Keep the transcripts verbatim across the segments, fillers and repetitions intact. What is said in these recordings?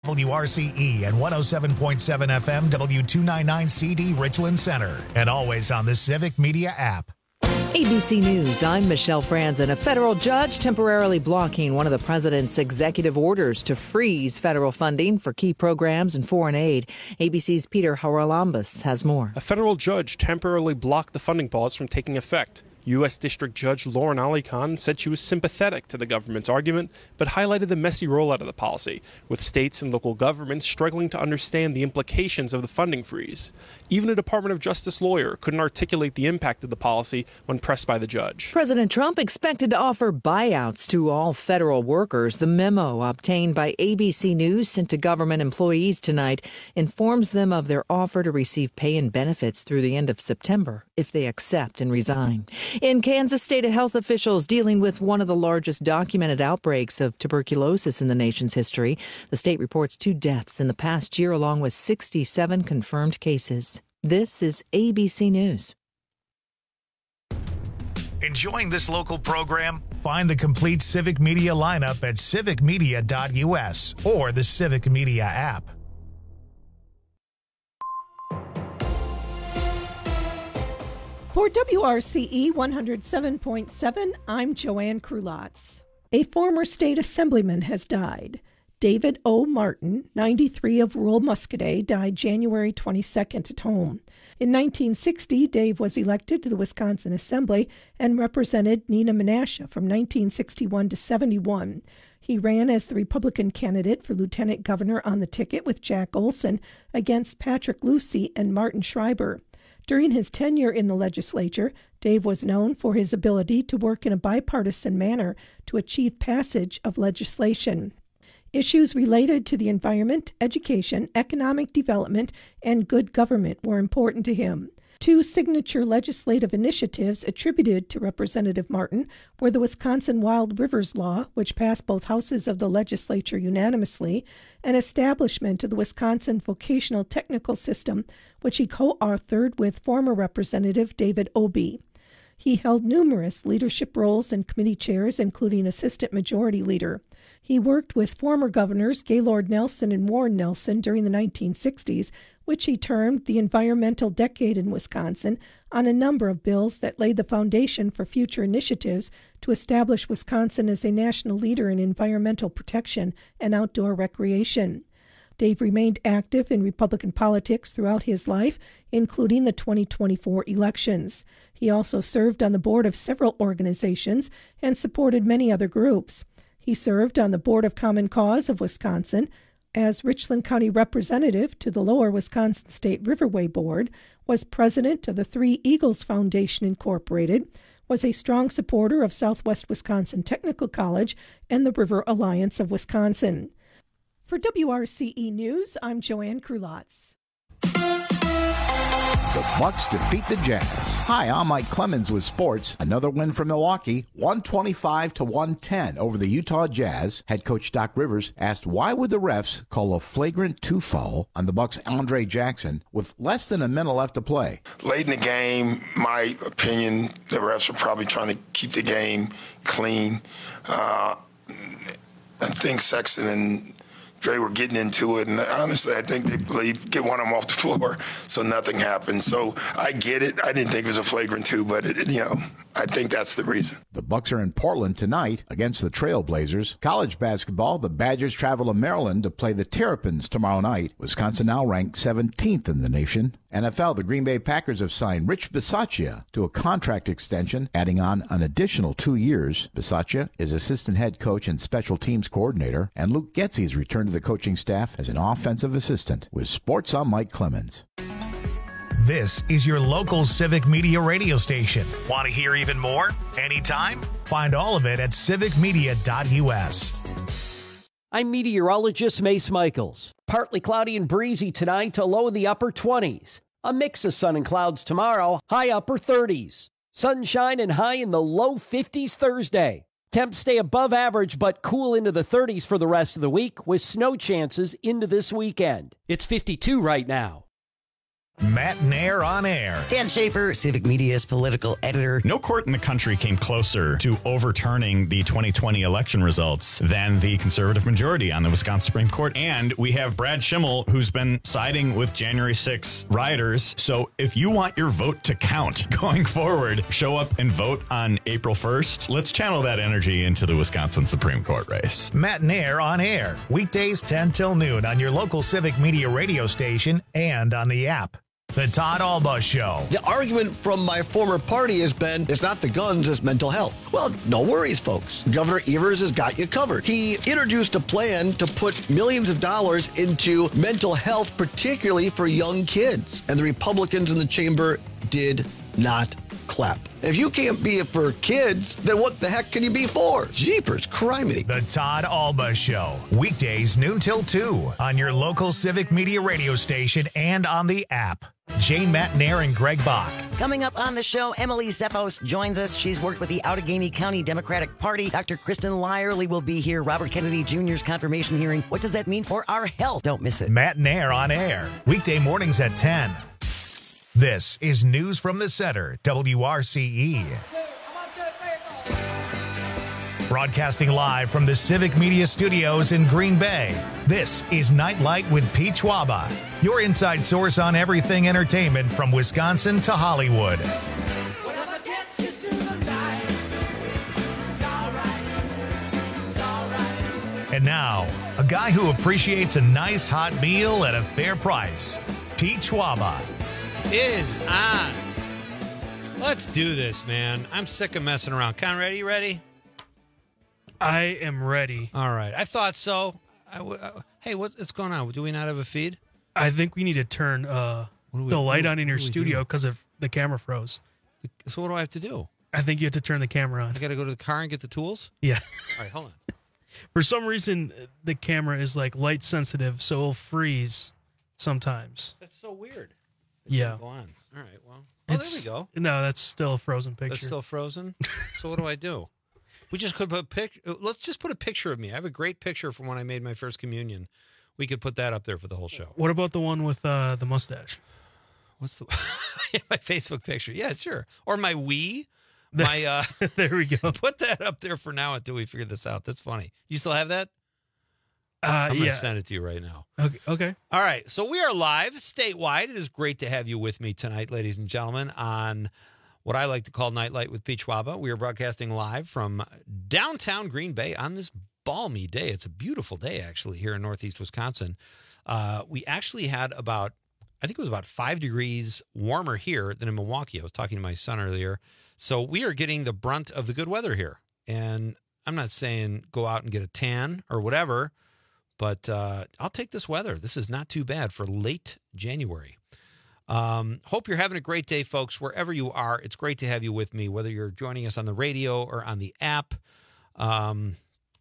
W R C E and one oh seven point seven F M W two ninety-nine C D Richland Center, and always on the Civic Media app. A B C News, I'm Michelle Franzen. A federal judge temporarily blocking one of the president's executive orders to freeze federal funding for key programs and foreign aid. A B C's Peter Haralambous has more. A federal judge temporarily blocked the funding pause from taking effect. U S. District Judge Lauren Ali Khan said she was sympathetic to the government's argument, but highlighted the messy rollout of the policy, with states and local governments struggling to understand the implications of the funding freeze. Even a Department of Justice lawyer couldn't articulate the impact of the policy when pressed by the judge. President Trump expected to offer buyouts to all federal workers. The memo obtained by A B C News sent to government employees tonight informs them of their offer to receive pay and benefits through the end of September if they accept and resign. In Kansas, state health officials dealing with one of the largest documented outbreaks of tuberculosis in the nation's history. The state reports two deaths in the past year, along with sixty-seven confirmed cases. This is A B C News. Enjoying this local program? Find the complete Civic Media lineup at civic media dot U S or the Civic Media app. For W R C E one oh seven point seven, I'm Joanne Krulotz. A former state assemblyman has died. David O. Martin, ninety-three, of rural Muscoda, died January twenty-second at home. In nineteen sixty, Dave was elected to the Wisconsin Assembly and represented Neenah Menasha from nineteen sixty-one to seventy-one. He ran as the Republican candidate for lieutenant governor on the ticket with Jack Olson against Patrick Lucy and Martin Schreiber. During his tenure in the legislature, Dave was known for his ability to work in a bipartisan manner to achieve passage of legislation. Issues related to the environment, education, economic development, and good government were important to him. Two signature legislative initiatives attributed to Representative Martin were the Wisconsin Wild Rivers Law, which passed both houses of the legislature unanimously, and establishment of the Wisconsin Vocational Technical System, which he co-authored with former Representative David Obey. He held numerous leadership roles and committee chairs, including Assistant Majority Leader. He worked with former governors Gaylord Nelson and Warren Nelson during the nineteen sixties, which he termed the environmental decade in Wisconsin, on a number of bills that laid the foundation for future initiatives to establish Wisconsin as a national leader in environmental protection and outdoor recreation. Dave remained active in Republican politics throughout his life, including the twenty twenty-four elections. He also served on the board of several organizations and supported many other groups. He served on the Board of Common Cause of Wisconsin, as Richland County Representative to the Lower Wisconsin State Riverway Board, was president of the Three Eagles Foundation Incorporated, was a strong supporter of Southwest Wisconsin Technical College and the River Alliance of Wisconsin. For W R C E News, I'm Joanne Krulotz. The Bucks defeat the Jazz. Hi, I'm Mike Clemens with sports. Another win for Milwaukee, one twenty-five to one ten over the Utah Jazz. Head coach Doc Rivers asked why would the refs call a flagrant two foul on the Bucks' Andre Jackson with less than a minute left to play. Late in the game, my opinion, the refs were probably trying to keep the game clean. Uh, I think Sexton and Dre were getting into it, and honestly, I think they believe get one of them off the floor, so nothing happened. So I get it. I didn't think it was a flagrant two, but it, you know, I think that's the reason. The Bucks are in Portland tonight against the Trailblazers. College basketball, the Badgers travel to Maryland to play the Terrapins tomorrow night. Wisconsin now ranked seventeenth in the nation. N F L, the Green Bay Packers have signed Rich Bisaccia to a contract extension, adding on an additional two years. Bisaccia is assistant head coach and special teams coordinator, and Luke Getsy has returned to the coaching staff as an offensive assistant. With sports, I'm Mike Clemens. This is your local Civic Media radio station. Want to hear even more? Anytime? Find all of it at civic media dot U S. I'm meteorologist Mace Michaels. Partly cloudy and breezy tonight to low in the upper twenties. A mix of sun and clouds tomorrow, high upper thirties. Sunshine and high in the low fifties Thursday. Temps stay above average but cool into the thirties for the rest of the week with snow chances into this weekend. It's fifty-two right now. Matt Nair on air. Dan Schaefer, Civic Media's political editor. No court in the country came closer to overturning the twenty twenty election results than the conservative majority on the Wisconsin Supreme Court. And we have Brad Schimmel, who's been siding with January sixth rioters. So if you want your vote to count going forward, show up and vote on April first. Let's channel that energy into the Wisconsin Supreme Court race. Matt Nair on air. Weekdays ten till noon on your local Civic Media radio station and on the app. The Todd Alba Show. The argument from my former party has been, it's not the guns, it's mental health. Well, no worries, folks. Governor Evers has got you covered. He introduced a plan to put millions of dollars into mental health, particularly for young kids. And the Republicans in the chamber did not clap. If you can't be it for kids, then what the heck can you be for? Jeepers, criminy. The Todd Alba Show. Weekdays noon till two on your local Civic Media radio station and on the app. Jane Matt Nair and Greg Bach. Coming up on the show, Emily Zephos joins us. She's worked with the Outagamie County Democratic Party. Doctor Kristen Lyerly will be here. Robert Kennedy Junior's confirmation hearing. What does that mean for our health? Don't miss it. Matt Nair on air. Weekday mornings at ten. This is News from the Center, W R C E. Broadcasting live from the Civic Media Studios in Green Bay, this is Nightlight with Pete Schwaba, your inside source on everything entertainment from Wisconsin to Hollywood. And now, a guy who appreciates a nice hot meal at a fair price, Pete Schwaba. Is on. Let's do this, man. I'm sick of messing around. Conrad, you ready? I am ready. All right. I thought so. I w- uh, hey, what, what's going on? Do we not have a feed? I think we need to turn uh, we, the light what, on in your what studio because of the camera froze. So what do I have to do? I think you have to turn the camera on. I got to go to the car and get the tools? Yeah. All right, hold on. For some reason, the camera is like light sensitive, so it'll freeze sometimes. That's so weird. It yeah. Go on. All right. Well, oh, it's, there we go. No, that's still a frozen picture. That's still frozen. So what do I do? We just could put a pic. Let's just put a picture of me. I have a great picture from when I made my first communion. We could put that up there for the whole show. What about the one with uh, the mustache? What's the my Facebook picture? Yeah, sure. Or my Wii. My uh, there we go. Put that up there for now until we figure this out. That's funny. You still have that? Uh, I'm going to yeah. send it to you right now. Okay. Okay. All right. So we are live statewide. It is great to have you with me tonight, ladies and gentlemen, on what I like to call Nightlight with Pete Schwaba. We are broadcasting live from downtown Green Bay on this balmy day. It's a beautiful day, actually, here in northeast Wisconsin. Uh, we actually had about, I think it was about five degrees warmer here than in Milwaukee. I was talking to my son earlier. So we are getting the brunt of the good weather here. And I'm not saying go out and get a tan or whatever, but uh, I'll take this weather. This is not too bad for late January. Um, hope you're having a great day, folks, wherever you are. It's great to have you with me, whether you're joining us on the radio or on the app um,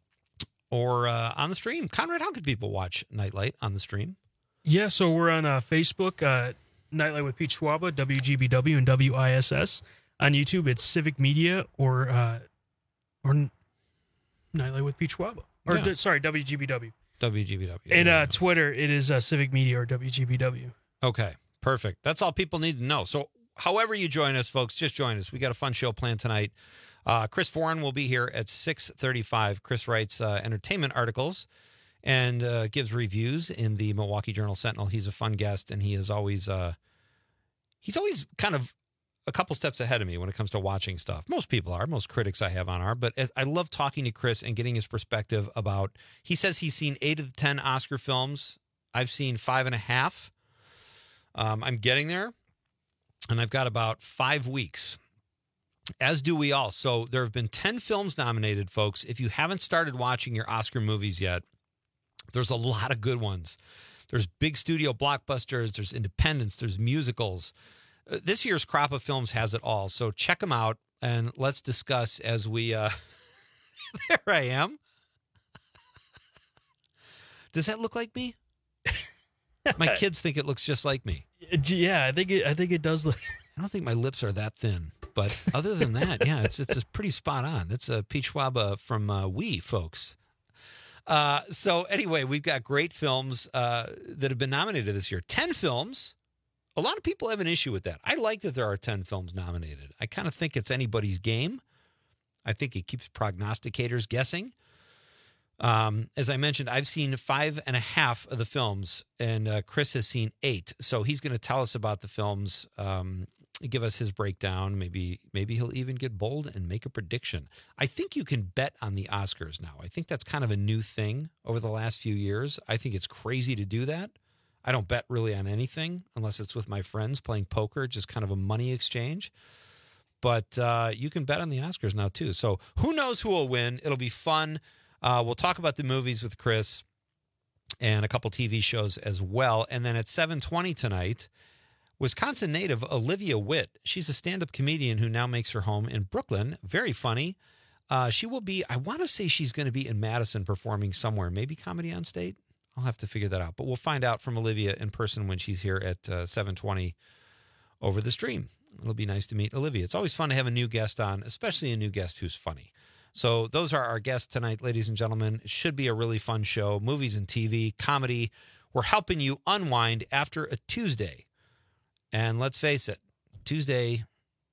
or uh, on the stream. Conrad, how could people watch Nightlight on the stream? Yeah, so we're on uh, Facebook, uh, Nightlight with Pete Schwaba, W G B W and W I S S. On YouTube, it's Civic Media or uh, or Nightlight with Pete Schwaba. Or, Yeah. d- sorry, W G B W. W G B W. And uh, Twitter, it is uh, Civic Media or W G B W. Okay, perfect. That's all people need to know. So however you join us, folks, just join us. We got a fun show planned tonight. Uh, Chris Foran will be here at six thirty-five. Chris writes uh, entertainment articles and uh, gives reviews in the Milwaukee Journal-Sentinel. He's a fun guest, and he is always uh, he's always kind of a couple steps ahead of me when it comes to watching stuff. Most people are. Most critics I have on are. But as, I love talking to Chris and getting his perspective about, he says he's seen eight of the ten Oscar films. I've seen five and a half. Um, I'm getting there, and I've got about five weeks, as do we all. So there have been ten films nominated, folks. If you haven't started watching your Oscar movies yet, there's a lot of good ones. There's big studio blockbusters. There's independents. There's musicals. Uh, this year's crop of films has it all. So check them out, and let's discuss as we... Uh... There I am. Does that look like me? My kids think it looks just like me. Yeah, I think it. I think it does look. I don't think my lips are that thin, but other than that, yeah, it's it's pretty spot on. It's a Pete Schwaba from uh, We, folks. Uh, so anyway, we've got great films uh, that have been nominated this year. Ten films A lot of people have an issue with that. I like that there are ten films nominated. I kind of think it's anybody's game. I think it keeps prognosticators guessing. Um, as I mentioned, I've seen five and a half of the films, and uh, Chris has seen eight. So he's going to tell us about the films, um, give us his breakdown. Maybe maybe he'll even get bold and make a prediction. I think you can bet on the Oscars now. I think that's kind of a new thing over the last few years. I think it's crazy to do that. I don't bet really on anything unless it's with my friends playing poker, just kind of a money exchange. But uh, you can bet on the Oscars now, too. So who knows who will win? It'll be fun. Uh, we'll talk about the movies with Chris and a couple T V shows as well. And then at seven twenty tonight, Wisconsin native Olivia Witt. She's a stand-up comedian who now makes her home in Brooklyn. Very funny. Uh, she will be, I want to say she's going to be in Madison performing somewhere, maybe Comedy on State. I'll have to figure that out. But we'll find out from Olivia in person when she's here at uh, seven twenty over the stream. It'll be nice to meet Olivia. It's always fun to have a new guest on, especially a new guest who's funny. So those are our guests tonight, ladies and gentlemen. It should be a really fun show. Movies and T V, comedy. We're helping you unwind after a Tuesday. And let's face it, Tuesday,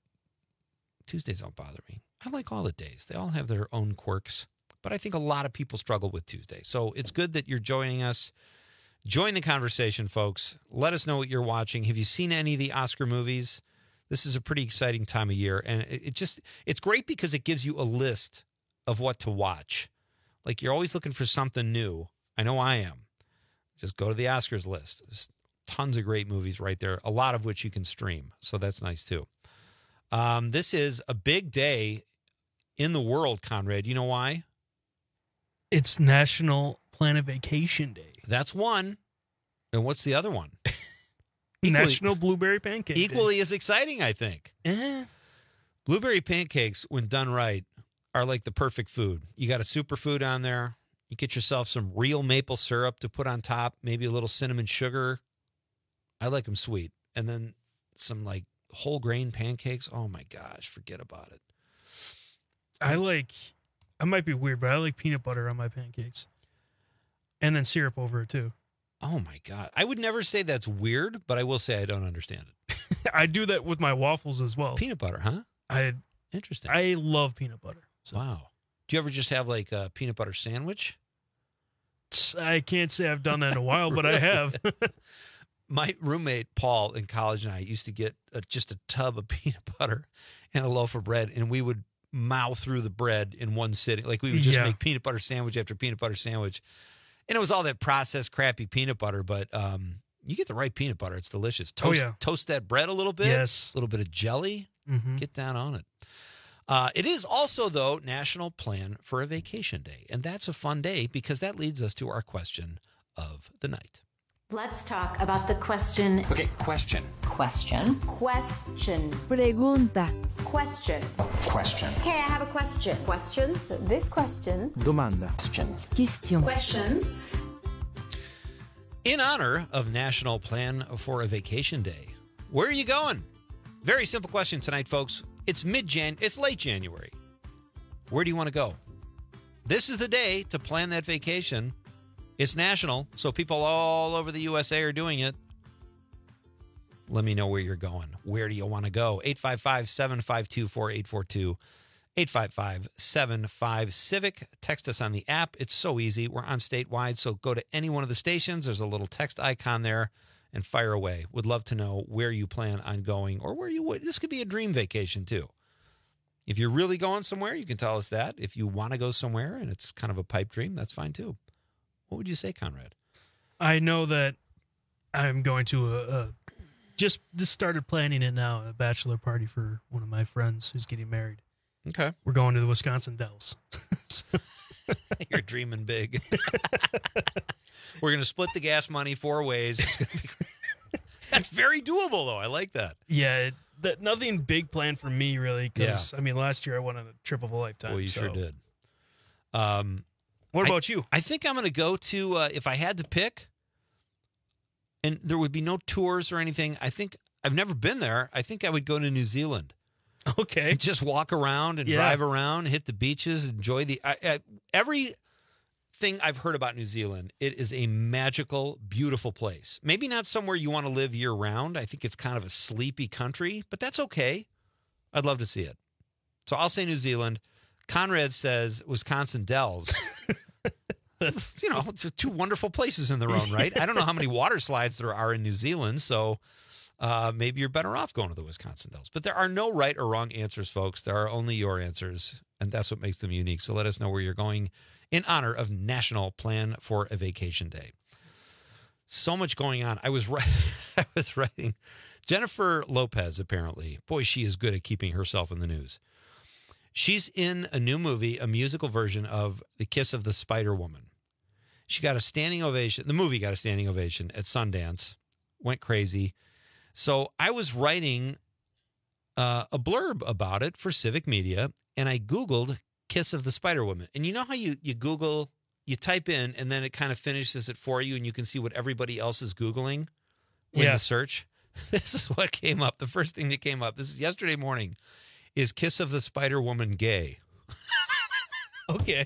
Tuesdays don't bother me. I like all the days. They all have their own quirks. But I think a lot of people struggle with Tuesday. So it's good that you're joining us. Join the conversation, folks. Let us know what you're watching. Have you seen any of the Oscar movies? This is a pretty exciting time of year. And it, it just, it's great because it gives you a list of what to watch. Like, you're always looking for something new. I know I am. Just go to the Oscars list. There's tons of great movies right there, a lot of which you can stream. So that's nice, too. Um, this is a big day in the world, Conrad. You know why? It's National Plan a Vacation Day. That's one. And what's the other one? Equally, National Blueberry Pancake Equally Day. as exciting, I think. Eh. Blueberry pancakes, when done right, are like the perfect food. You got a superfood on there. You get yourself some real maple syrup to put on top, maybe a little cinnamon sugar. I like them sweet. And then some like whole grain pancakes. Oh my gosh, forget about it. I like, I might be weird, but I like peanut butter on my pancakes. And then syrup over it too. Oh my God. I would never say that's weird, but I will say I don't understand it. I do that with my waffles as well. Peanut butter, huh? I Interesting. I love peanut butter. So. Wow. Do you ever just have like a peanut butter sandwich? I can't say I've done that in a while, but I have. My roommate, Paul, in college and I used to get a, just a tub of peanut butter and a loaf of bread, and we would mow through the bread in one sitting. Like, we would just Yeah. make peanut butter sandwich after peanut butter sandwich. And it was all that processed, crappy peanut butter, but um, you get the right peanut butter. It's delicious. Toast, oh, yeah. toast that bread a little bit. Yes. A little bit of jelly. Mm-hmm. Get down on it. Uh, it is also, though, National Plan for a Vacation Day. And that's a fun day because that leads us to our question of the night. Let's talk about the question. Okay, question. Question. Question. Pregunta. Question. Question. Okay, I have a question. Questions? This question. Domanda. Question. Question. Questions. In honor of National Plan for a Vacation Day, where are you going? Very simple question tonight, folks. It's mid-Jan. It's late January. Where do you want to go? This is the day to plan that vacation. It's national, so people all over the U S A are doing it. Let me know where you're going. Where do you want to go? eight five five, seven five two, four eight four two. eight five five, seven five, CIVIC. Text us on the app. It's so easy. We're on statewide, so go to any one of the stations. There's a little text icon there and fire away. Would love to know where you plan on going or where you would. This could be a dream vacation, too. If you're really going somewhere, you can tell us that. If you want to go somewhere and it's kind of a pipe dream, that's fine, too. What would you say, Conrad? I know that I'm going to a, a just just started planning it now, a bachelor party for one of my friends who's getting married. Okay. We're going to the Wisconsin Dells. You're dreaming big. We're going to split the gas money four ways. It's gonna be great. That's very doable, though. I like that. Yeah, it, that nothing big planned for me, really, because, yeah. I mean, last year I went on a trip of a lifetime. Well, you so. sure did. Um, what I, about you? I think I'm going to go to, uh, if I had to pick, and there would be no tours or anything, I think, I've never been there, I think I would go to New Zealand. Okay. Just walk around and yeah. drive around, hit the beaches, enjoy the, I, I, every thing I've heard about New Zealand, it is a magical, beautiful place. Maybe not somewhere you want to live year-round. I think it's kind of a sleepy country, but that's okay. I'd love to see it. So I'll say New Zealand. Conrad says Wisconsin Dells. You know, it's two wonderful places in their own right. I don't know how many water slides there are in New Zealand, so uh, maybe you're better off going to the Wisconsin Dells. But there are no right or wrong answers, folks. There are only your answers, and that's what makes them unique. So let us know where you're going in honor of National Plan for a Vacation Day. So much going on. I was, I was writing Jennifer Lopez, apparently. Boy, she is good at keeping herself in the news. She's in a new movie, a musical version of The Kiss of the Spider Woman. She got a standing ovation. The movie got a standing ovation at Sundance. Went crazy. So I was writing uh, a blurb about it for Civic Media, and I Googled Kiss of the Spider Woman. And you know how you, you Google, you type in, and then it kind of finishes it for you, and you can see what everybody else is Googling in Yeah. the search? This is what came up. The first thing that came up, this is yesterday morning. Is Kiss of the Spider Woman gay? Okay.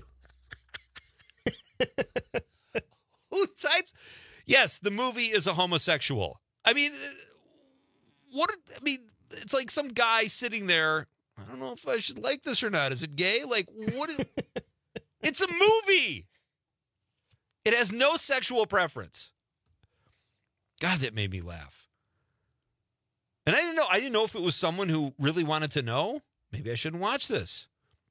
Who types? Yes, the movie is a homosexual. I mean, what? I mean, it's like some guy sitting there. I don't know if I should like this or not. Is it gay? Like, what? Is, it's a movie. It has no sexual preference. God, that made me laugh. And I didn't know. I didn't know if it was someone who really wanted to know. Maybe I shouldn't watch this.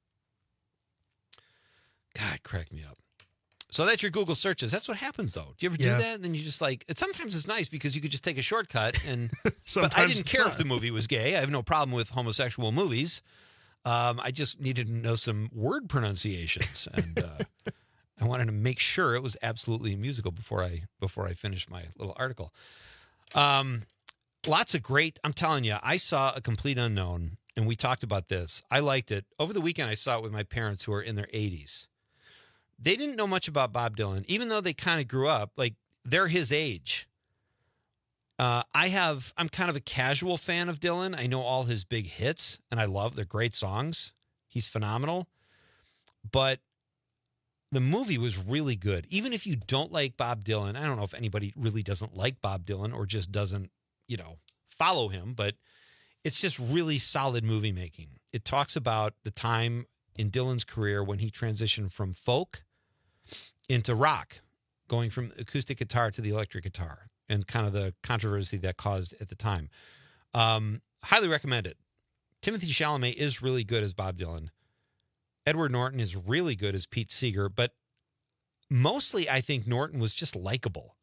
God, crack me up. So that's your Google searches. That's what happens, though. Do you ever Yeah. do that? And then you just like, it, sometimes it's nice because you could just take a shortcut. And but I Sometimes didn't it's care not. if the movie was gay. I have no problem with homosexual movies. Um, I just needed to know some word pronunciations, and uh, I wanted to make sure it was absolutely a musical before I before I finished my little article. Um, lots of great. I'm telling you, I saw A Complete Unknown, and we talked about this. I liked it over the weekend. I saw it with my parents, who are in their eighties. They didn't know much about Bob Dylan, even though they kind of grew up. Like, they're his age. Uh, I have, I'm kind of a casual fan of Dylan. I know all his big hits, and I love, they're great songs. He's phenomenal. But the movie was really good. Even if you don't like Bob Dylan, I don't know if anybody really doesn't like Bob Dylan or just doesn't, you know, follow him, but it's just really solid movie making. It talks about the time in Dylan's career when he transitioned from folk into rock, going from acoustic guitar to the electric guitar, and kind of the controversy that caused at the time. Um, highly recommend it. Timothy Chalamet is really good as Bob Dylan. Edward Norton is really good as Pete Seeger, but mostly I think Norton was just likable.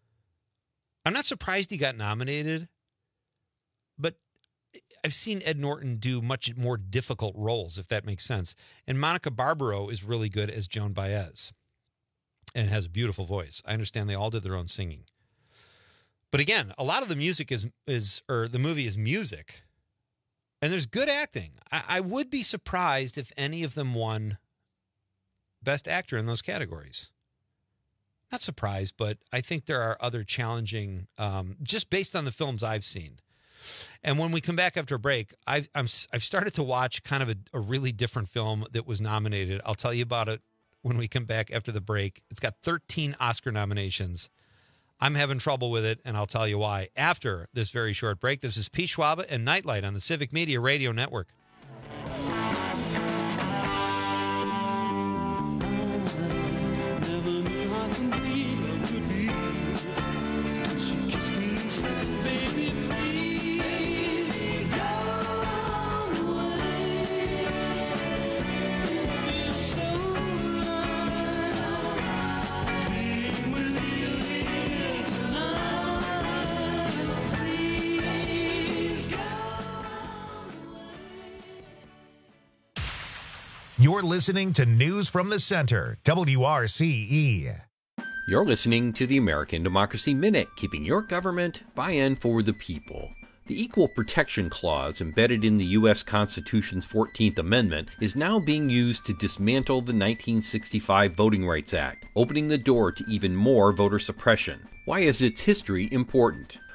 I'm not surprised he got nominated, but I've seen Ed Norton do much more difficult roles, if that makes sense. And Monica Barbaro is really good as Joan Baez and has a beautiful voice. I understand they all did their own singing. But again, a lot of the music is, is or the movie is music. And there's good acting. I, I would be surprised if any of them won Best Actor in those categories. Not surprised, but I think there are other challenging, um, just based on the films I've seen. And when we come back after a break, I've, I'm, I've started to watch kind of a, a really different film that was nominated. I'll tell you about it when we come back after the break. It's got thirteen Oscar nominations. I'm having trouble with it, and I'll tell you why after this very short break. This is Pete Schwaba and Nightlight on the Civic Media Radio Network. You're listening to News from the Center, W R C E. You're listening to the American Democracy Minute, keeping your government by and for the people. The Equal Protection Clause embedded in the U S Constitution's fourteenth Amendment is now being used to dismantle the nineteen sixty-five Voting Rights Act, opening the door to even more voter suppression. Why is its history important?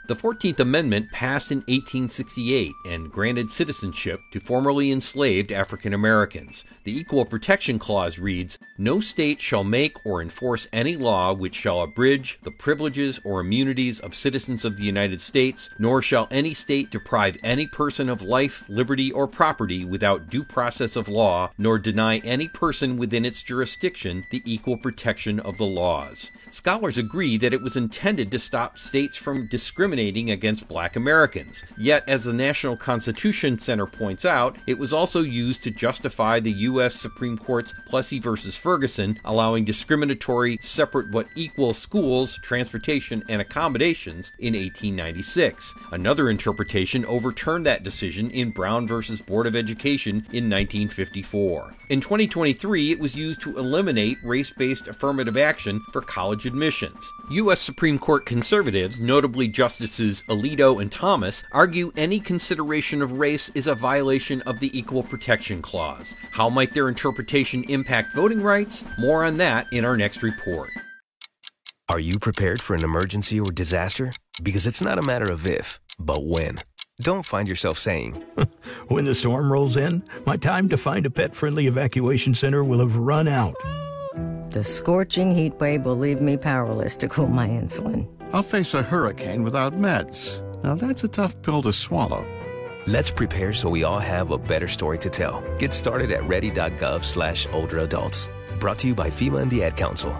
The fourteenth Amendment passed in eighteen sixty-eight and granted citizenship to formerly enslaved African Americans. The Equal Protection Clause reads, "No state shall make or enforce any law which shall abridge the privileges or immunities of citizens of the United States, nor shall any state deprive any person of life, liberty, or property without due process of law, nor deny any person within its jurisdiction the equal protection of the laws." Scholars agree that it was intended to stop states from discriminating against black Americans. Yet, as the National Constitution Center points out, it was also used to justify the U S Supreme Court's Plessy versus Ferguson, allowing discriminatory separate but equal schools, transportation, and accommodations in eighteen ninety-six. Another interpretation overturned that decision in Brown versus Board of Education in nineteen fifty-four. In twenty twenty-three, it was used to eliminate race-based affirmative action for college admissions. U S Supreme Court conservatives, notably Justices Alito and Thomas, argue any consideration of race is a violation of the Equal Protection Clause. How might their interpretation impact voting rights? More on that in our next report. Are you prepared for an emergency or disaster? Because it's not a matter of if, but when. Don't find yourself saying, when the storm rolls in, my time to find a pet-friendly evacuation center will have run out. The scorching heat wave will leave me powerless to cool my insulin. I'll face a hurricane without meds. Now that's a tough pill to swallow. Let's prepare so we all have a better story to tell. Get started at ready.gov slash older adults. Brought to you by FEMA and the Ad Council.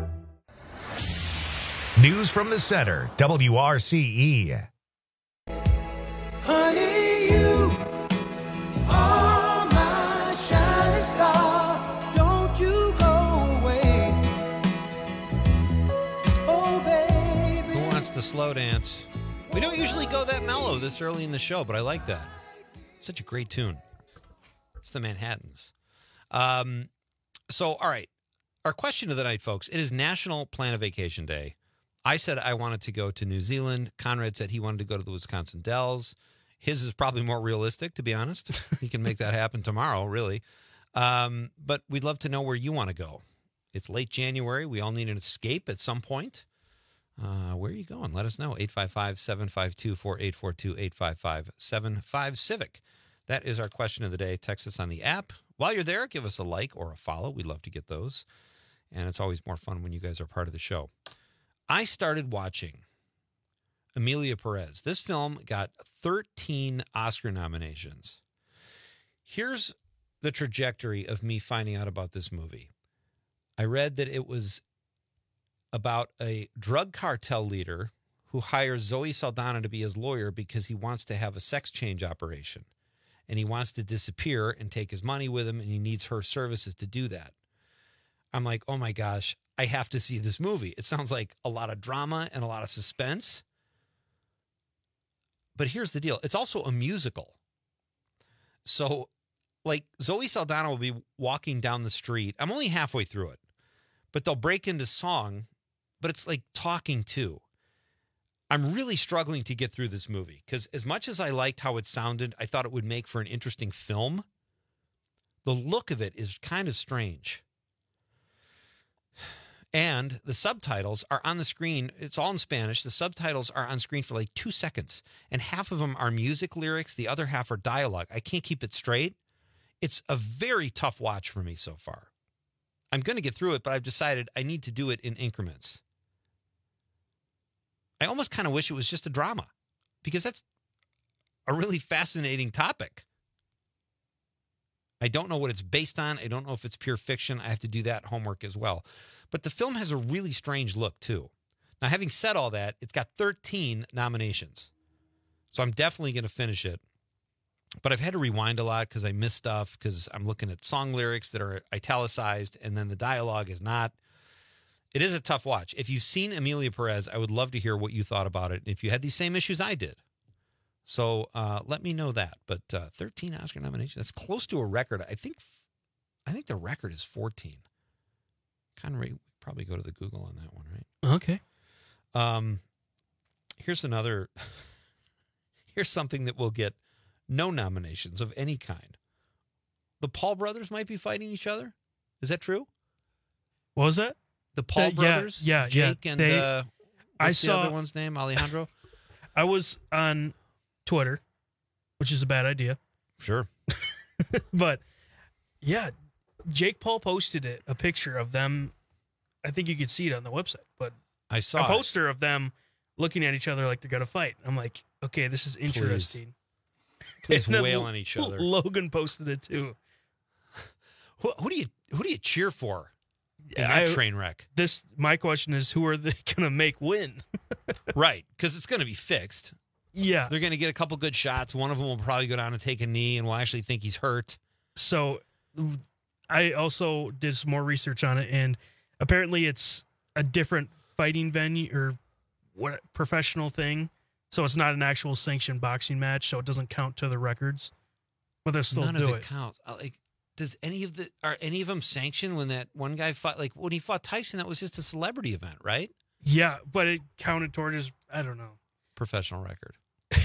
News from the Center, W R C E. Honey, you are my shining star. Don't you go away. Oh, baby. Who wants to slow dance? We don't usually go that mellow this early in the show, but I like that. It's such a great tune. It's the Manhattans. Um, so, all right. Our question of the night, folks. It is National Plan a Vacation Day. I said I wanted to go to New Zealand. Conrad said he wanted to go to the Wisconsin Dells. His is probably more realistic, to be honest. He can make that happen tomorrow, really. Um, but we'd love to know where you want to go. It's late January. We all need an escape at some point. Uh, where are you going? Let us know. eight five five, seven five two, four eight four two, eight five five, seven five, Civic. That is our question of the day. Text us on the app. While you're there, give us a like or a follow. We'd love to get those. And it's always more fun when you guys are part of the show. I started watching Emilia Perez. This film got thirteen Oscar nominations. Here's the trajectory of me finding out about this movie. I read that it was about a drug cartel leader who hires Zoe Saldana to be his lawyer because he wants to have a sex change operation. And he wants to disappear and take his money with him, and he needs her services to do that. I'm like, oh my gosh, I have to see this movie. It sounds like a lot of drama and a lot of suspense. But here's the deal. It's also a musical. So, like, Zoe Saldana will be walking down the street. I'm only halfway through it. But they'll break into song, but it's like talking too. I'm really struggling to get through this movie because as much as I liked how it sounded, I thought it would make for an interesting film. The look of it is kind of strange. And the subtitles are on the screen. It's all in Spanish. The subtitles are on screen for like two seconds. And half of them are music lyrics. The other half are dialogue. I can't keep it straight. It's a very tough watch for me so far. I'm going to get through it, but I've decided I need to do it in increments. I almost kind of wish it was just a drama because that's a really fascinating topic. I don't know what it's based on. I don't know if it's pure fiction. I have to do that homework as well. But the film has a really strange look, too. Now, having said all that, it's got thirteen nominations. So I'm definitely going to finish it. But I've had to rewind a lot because I missed stuff because I'm looking at song lyrics that are italicized and then the dialogue is not. It is a tough watch. If you've seen Emilia Perez, I would love to hear what you thought about it. If you had these same issues I did. So uh, let me know that. But uh, thirteen Oscar nominations, that's close to a record. I think I think the record is fourteen. Conrad, probably go to the Google on that one, right? Okay. Um, here's another, here's something that will get no nominations of any kind. The Paul brothers might be fighting each other. Is that true? What was that? The Paul Uh, yeah, brothers? yeah, Jake yeah. and They- uh, I what's the saw- other one's name? Alejandro? I was on Twitter, which is a bad idea. Sure. But, yeah, Jake Paul posted it, a picture of them. I think you could see it on the website, but I saw a poster it. of them looking at each other like they're going to fight. I'm like, okay, this is interesting. Please, Please wail L- on each other. Logan posted it too. Who, who do you who do you cheer for in Yeah, that I- train wreck? This my question is, who are they going to make win? Right, because it's going to be fixed. Yeah. They're going to get a couple good shots. One of them will probably go down and take a knee, and we'll actually think he's hurt. So I also did some more research on it, and apparently it's a different fighting venue or what professional thing. So it's not an actual sanctioned boxing match, so it doesn't count to the records. But they'll still None do of it, it. counts. Uh, Like, does any of the are any of them sanctioned when that one guy fought? Like when he fought Tyson, that was just a celebrity event, right? Yeah, but it counted towards his, I don't know. Professional record.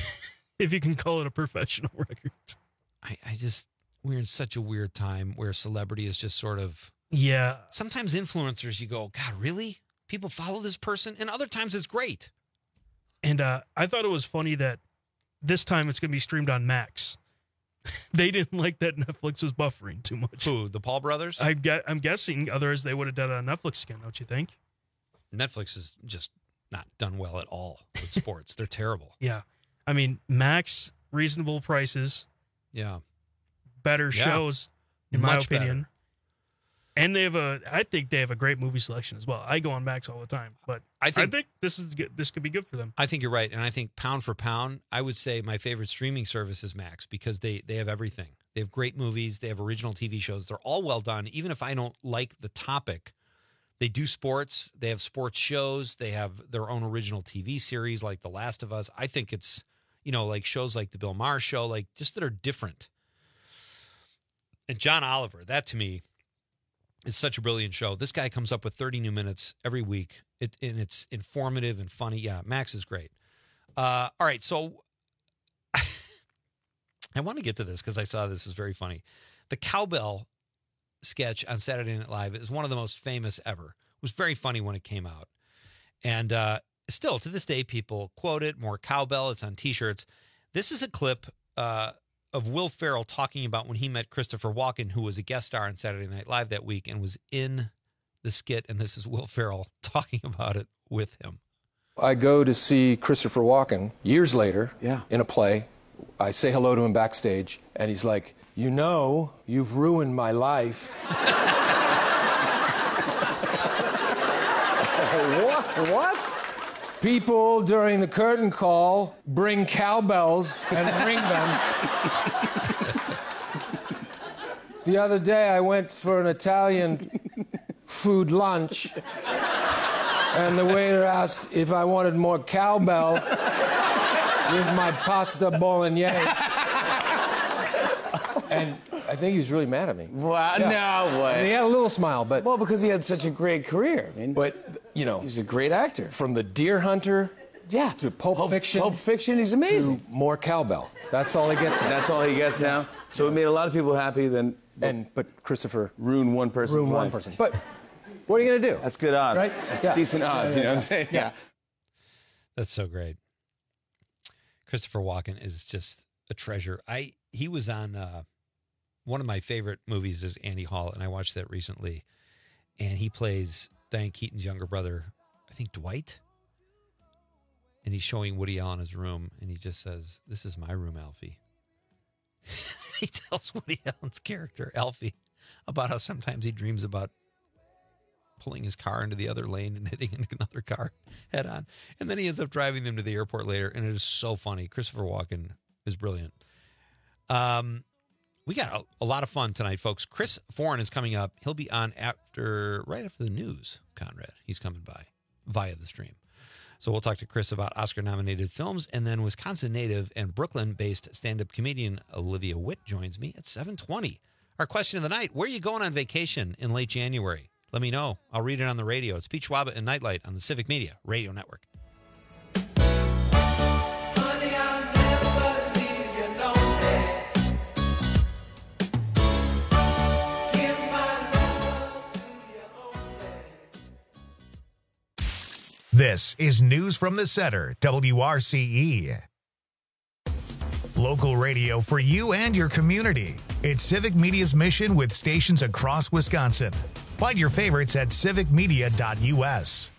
If you can call it a professional record. I, I just we're in such a weird time where celebrity is just sort of Yeah. Sometimes influencers, you go, God, really? People follow this person, and other times it's great. And uh, I thought it was funny that this time it's going to be streamed on Max. They didn't like that Netflix was buffering too much. Who, the Paul brothers? I get, I'm guessing otherwise they would have done it on Netflix again, don't you think? Netflix is just not done well at all with sports. They're terrible. Yeah. I mean, Max, reasonable prices. Yeah. Better Yeah. shows, in my Much opinion. better. And they have a, I think they have a great movie selection as well. I go on Max all the time, but I think- I think this is good. This could be good for them. I think you're right, and I think pound for pound, I would say my favorite streaming service is Max because they they have everything. They have great movies, they have original T V shows. They're all well done. Even if I don't like the topic, they do sports. They have sports shows. They have their own original T V series like The Last of Us. I think it's, you know, like shows like The Bill Maher Show, like just that are different. And John Oliver, that to me is such a brilliant show. This guy comes up with thirty new minutes every week, it, and it's informative and funny. Yeah, Max is great. Uh, all right, so I want to get to this because I saw this is very funny. The cowbell sketch on Saturday Night Live is one of the most famous ever. It was very funny when it came out. And uh, still, to this day, people quote it, more cowbell. It's on T-shirts. This is a clip uh, of Will Ferrell talking about when he met Christopher Walken, who was a guest star on Saturday Night Live that week and was in the skit. And this is Will Ferrell talking about it with him. I go to see Christopher Walken years later yeah. in a play. I say hello to him backstage, and he's like, you know, you've ruined my life. What? What? People during the curtain call bring cowbells and ring them. The other day I went for an Italian food lunch, and the waiter asked if I wanted more cowbell with my pasta bolognese. And I think he was really mad at me. Wow, Yeah. no way. And he had a little smile, but... Well, because he had such a great career. I mean, but, you know... He's a great actor. From The Deer Hunter yeah. to Pulp, Pulp Fiction... Pulp Fiction, he's amazing. To more cowbell. That's all he gets now. That's all he gets now. So it made a lot of people happy. Then, and But Christopher... ruined one person's ruined one life. person. But what are you going to do? That's good odds. Right? That's Yeah. decent odds, Yeah, you know yeah, what I'm saying? yeah. That's so great. Christopher Walken is just a treasure. I he was on uh, one of my favorite movies is Annie Hall, and I watched that recently. And he plays Diane Keaton's younger brother, I think Dwight. And he's showing Woody Allen his room, and he just says, "This is my room, Alfie." He tells Woody Allen's character, Alfie, about how sometimes he dreams about pulling his car into the other lane and hitting another car head on. And then he ends up driving them to the airport later, and it is so funny. Christopher Walken is brilliant. Um, we got a, a lot of fun tonight, folks. Chris Foran is coming up. He'll be on after, right after the news, Conrad. He's coming by via the stream. So we'll talk to Chris about Oscar-nominated films, and then Wisconsin native and Brooklyn-based stand-up comedian Olivia Witt joins me at seven twenty. Our question of the night, where are you going on vacation in late January? Let me know. I'll read it on the radio. It's Pete Schwaba and Nightlight on the Civic Media Radio Network. Honey, I'll never leave you lonely. Give my love to you only. This is News from the Center, W R C E. Local radio for you and your community. It's Civic Media's mission with stations across Wisconsin. Find your favorites at civic media dot U S.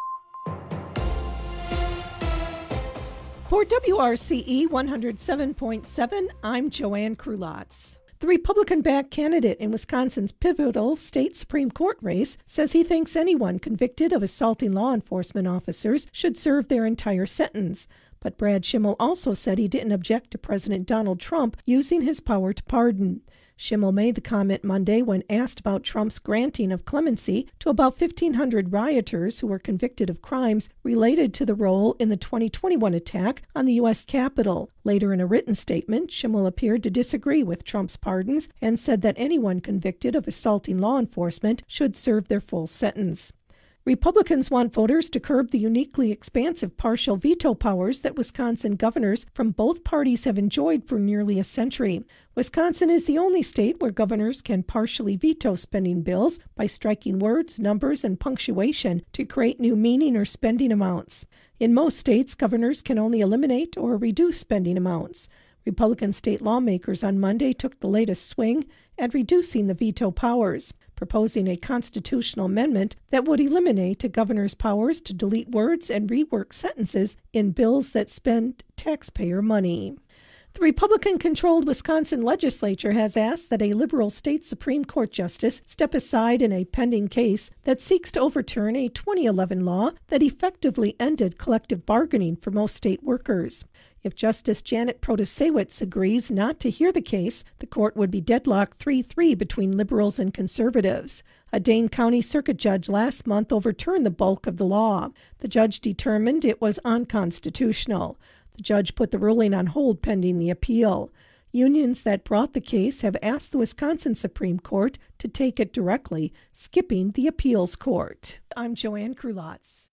For W R C E one oh seven point seven, I'm Joanne Krulotz. The Republican-backed candidate in Wisconsin's pivotal state Supreme Court race says he thinks anyone convicted of assaulting law enforcement officers should serve their entire sentence. But Brad Schimmel also said he didn't object to President Donald Trump using his power to pardon. Schimmel made the comment Monday when asked about Trump's granting of clemency to about fifteen hundred rioters who were convicted of crimes related to the role in the twenty twenty-one attack on the U S Capitol. Later in a written statement, Schimmel appeared to disagree with Trump's pardons and said that anyone convicted of assaulting law enforcement should serve their full sentence. Republicans want voters to curb the uniquely expansive partial veto powers that Wisconsin governors from both parties have enjoyed for nearly a century. Wisconsin is the only state where governors can partially veto spending bills by striking words, numbers, and punctuation to create new meaning or spending amounts. In most states, governors can only eliminate or reduce spending amounts. Republican state lawmakers on Monday took the latest swing at reducing the veto powers, proposing a constitutional amendment that would eliminate a governor's powers to delete words and rework sentences in bills that spend taxpayer money. The Republican-controlled Wisconsin legislature has asked that a liberal state Supreme Court justice step aside in a pending case that seeks to overturn a twenty eleven law that effectively ended collective bargaining for most state workers. If Justice Janet Protasewicz agrees not to hear the case, the court would be deadlocked three three between liberals and conservatives. A Dane County Circuit judge last month overturned the bulk of the law. The judge determined it was unconstitutional. The judge put the ruling on hold pending the appeal. Unions that brought the case have asked the Wisconsin Supreme Court to take it directly, skipping the appeals court. I'm Joanne Krulotz.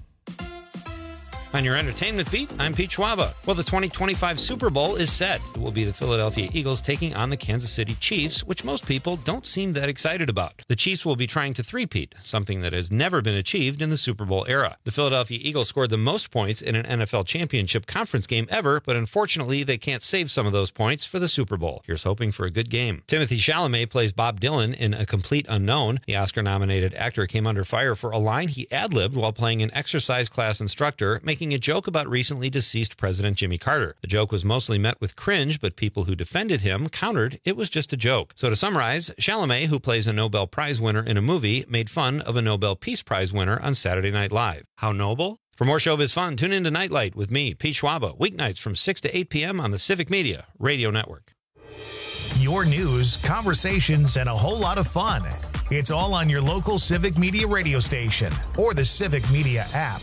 On your entertainment beat, I'm Pete Schwaba. Well, the twenty twenty-five Super Bowl is set. It will be the Philadelphia Eagles taking on the Kansas City Chiefs, which most people don't seem that excited about. The Chiefs will be trying to three-peat, something that has never been achieved in the Super Bowl era. The Philadelphia Eagles scored the most points in an N F L championship conference game ever, but unfortunately they can't save some of those points for the Super Bowl. Here's hoping for a good game. Timothée Chalamet plays Bob Dylan in A Complete Unknown. The Oscar-nominated actor came under fire for a line he ad-libbed while playing an exercise class instructor, making a joke about recently deceased President Jimmy Carter. The joke was mostly met with cringe, but people who defended him countered it was just a joke. So to summarize, Chalamet, who plays a Nobel Prize winner in a movie, made fun of a Nobel Peace Prize winner on Saturday Night Live. How noble? For more showbiz fun, tune in to Nightlight with me, Pete Schwaba, weeknights from six to eight p.m. on the Civic Media Radio Network. Your news, conversations, and a whole lot of fun. It's all on your local Civic Media radio station or the Civic Media app.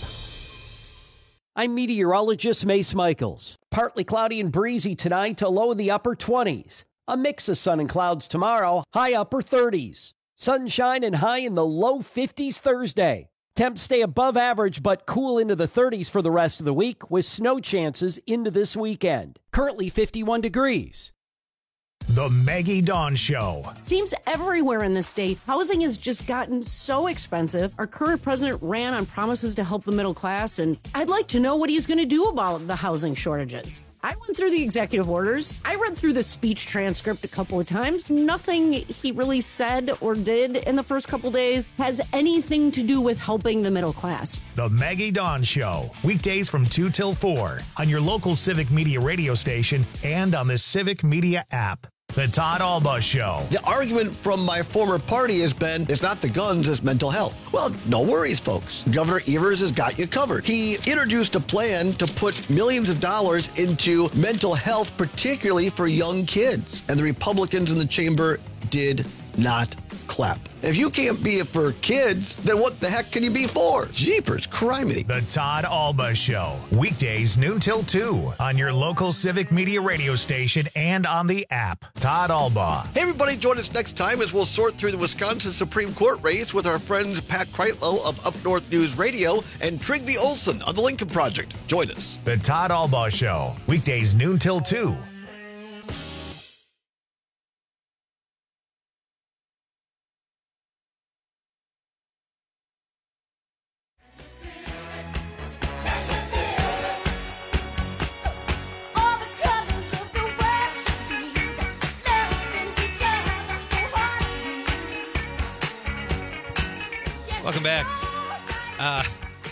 I'm meteorologist Mace Michaels. Partly cloudy and breezy tonight, a low in the upper twenties. A mix of sun and clouds tomorrow, high upper thirties. Sunshine and high in the low fifties Thursday. Temps stay above average but cool into the thirties for the rest of the week with snow chances into this weekend. Currently fifty-one degrees. The Maggie Dawn Show. Seems everywhere in the state, housing has just gotten so expensive. Our current president ran on promises to help the middle class, and I'd like to know what he's going to do about the housing shortages. I went through the executive orders. I read through the speech transcript a couple of times. Nothing he really said or did in the first couple days has anything to do with helping the middle class. The Maggie Dawn Show. Weekdays from two till four on your local Civic Media radio station and on the Civic Media app. The Todd Alba Show. The argument from my former party has been, it's not the guns, it's mental health. Well, no worries, folks. Governor Evers has got you covered. He introduced a plan to put millions of dollars into mental health, particularly for young kids. And the Republicans in the chamber did not clap. If you can't be it for kids, then what the heck can you be for? Jeepers, criminy. The Todd Alba Show. Weekdays noon till two on your local Civic Media radio station and on the app. Todd Alba. Hey, everybody, join us next time as we'll sort through the Wisconsin Supreme Court race with our friends Pat Kreitlow of Up North News Radio and Trygve Olson of the Lincoln Project. Join us. The Todd Alba Show. Weekdays noon till two. Welcome back. Uh,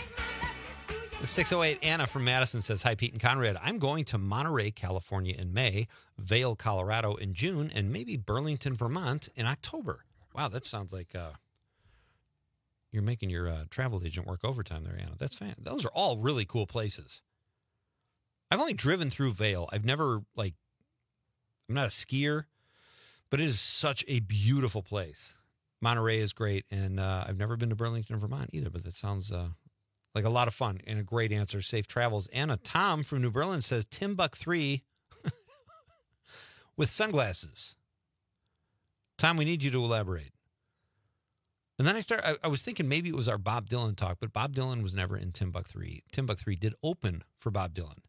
six oh eight Anna from Madison says, hi, Pete and Conrad. I'm going to Monterey, California in May, Vail, Colorado in June, and maybe Burlington, Vermont in October. Wow, that sounds like uh, you're making your uh, travel agent work overtime there, Anna. That's fine. Those are all really cool places. I've only driven through Vail. I've never, like, I'm not a skier, but it is such a beautiful place. Monterey is great, and uh, I've never been to Burlington, Vermont either, but that sounds uh, like a lot of fun and a great answer. Safe travels. Anna, Tom from New Berlin says Timbuk three with sunglasses. Tom, we need you to elaborate. And then I start. I, I was thinking maybe it was our Bob Dylan talk, but Bob Dylan was never in Timbuk three. Timbuk three did open for Bob Dylan.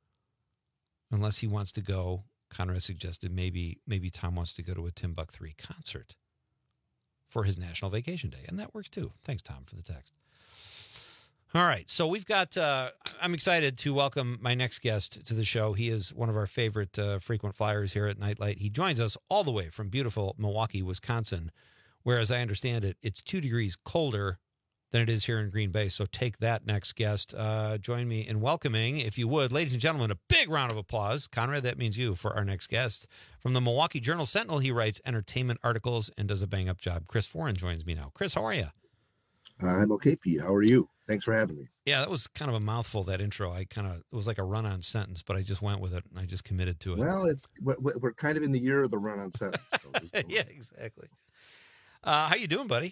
Unless he wants to go, Conrad suggested maybe maybe Tom wants to go to a Timbuk three concert for his National Vacation Day. And that works too. Thanks, Tom, for the text. All right. So we've got, uh, I'm excited to welcome my next guest to the show. He is one of our favorite uh, frequent flyers here at Nightlight. He joins us all the way from beautiful Milwaukee, Wisconsin, where, as I understand it, it's two degrees colder than it is here in Green Bay. So take that, next guest. Uh, join me in welcoming, if you would, ladies and gentlemen, a big round of applause. Conrad, that means you, for our next guest. From the Milwaukee Journal-Sentinel, he writes entertainment articles and does a bang-up job. Chris Foran joins me now. Chris, how are you? I'm okay, Pete. How are you? Thanks for having me. Yeah, that was kind of a mouthful, that intro. I kind of, it was like a run-on sentence, but I just went with it, and I just committed to it. Well, it's we're, we're kind of in the year of the run-on sentence. So yeah, exactly. Uh, how you doing, buddy?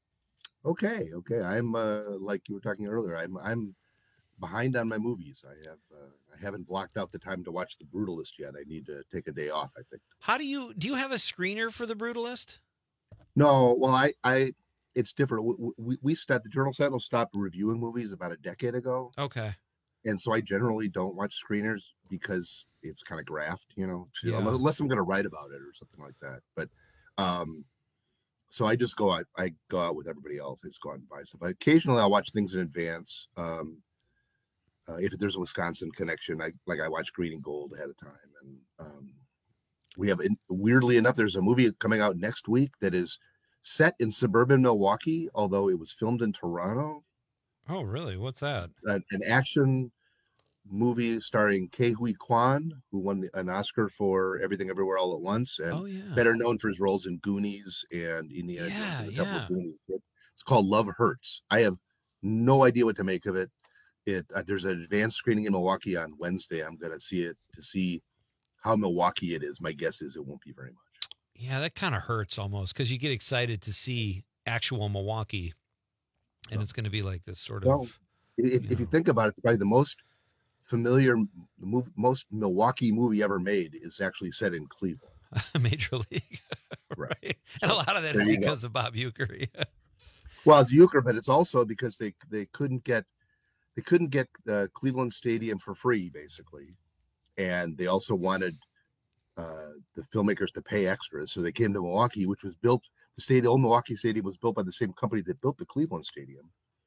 Okay, okay. I'm uh, like you were talking earlier. I'm I'm behind on my movies. I have uh, I haven't blocked out the time to watch The Brutalist yet. I need to take a day off, I think. How do you do? You have a screener for The Brutalist? No, well, I I it's different. We we, we stopped, the Journal Sentinel stopped reviewing movies about a decade ago. Okay. And so I generally don't watch screeners because it's kind of graft, you know, to, Yeah. unless I'm going to write about it or something like that. But um. So I just go out. I go out with everybody else. I just go out and buy stuff. I, occasionally, I'll watch things in advance. Um, uh, if there's a Wisconsin connection, I like I watch Green and Gold ahead of time. And um, we have, weirdly enough, there's a movie coming out next week that is set in suburban Milwaukee, although it was filmed in Toronto. Oh, really? What's that? An, an action movie starring Ke Huy Quan, who won the, an Oscar for Everything Everywhere All at Once, and Oh, yeah. better known for his roles in Goonies and Indiana Yeah, Jones and a couple yeah. of Goonies. It's called Love Hurts. I have no idea what to make of it. It uh, there's an advanced screening in Milwaukee on Wednesday. I'm going to see it to see how Milwaukee it is. My guess is it won't be very much. Yeah, that kind of hurts almost because you get excited to see actual Milwaukee, and it's going to be like this sort of. Well, if, if you think about it, probably the most familiar, move, most Milwaukee movie ever made is actually set in Cleveland. Major League, right? And a lot of that There is you go. because of Bob Uecker. Yeah. Well, it's Euchre, but it's also because they they couldn't get they couldn't get uh, Cleveland Stadium for free, basically, and they also wanted uh, the filmmakers to pay extras, so they came to Milwaukee, which was built. The stadium, the old Milwaukee Stadium, was built by the same company that built the Cleveland Stadium,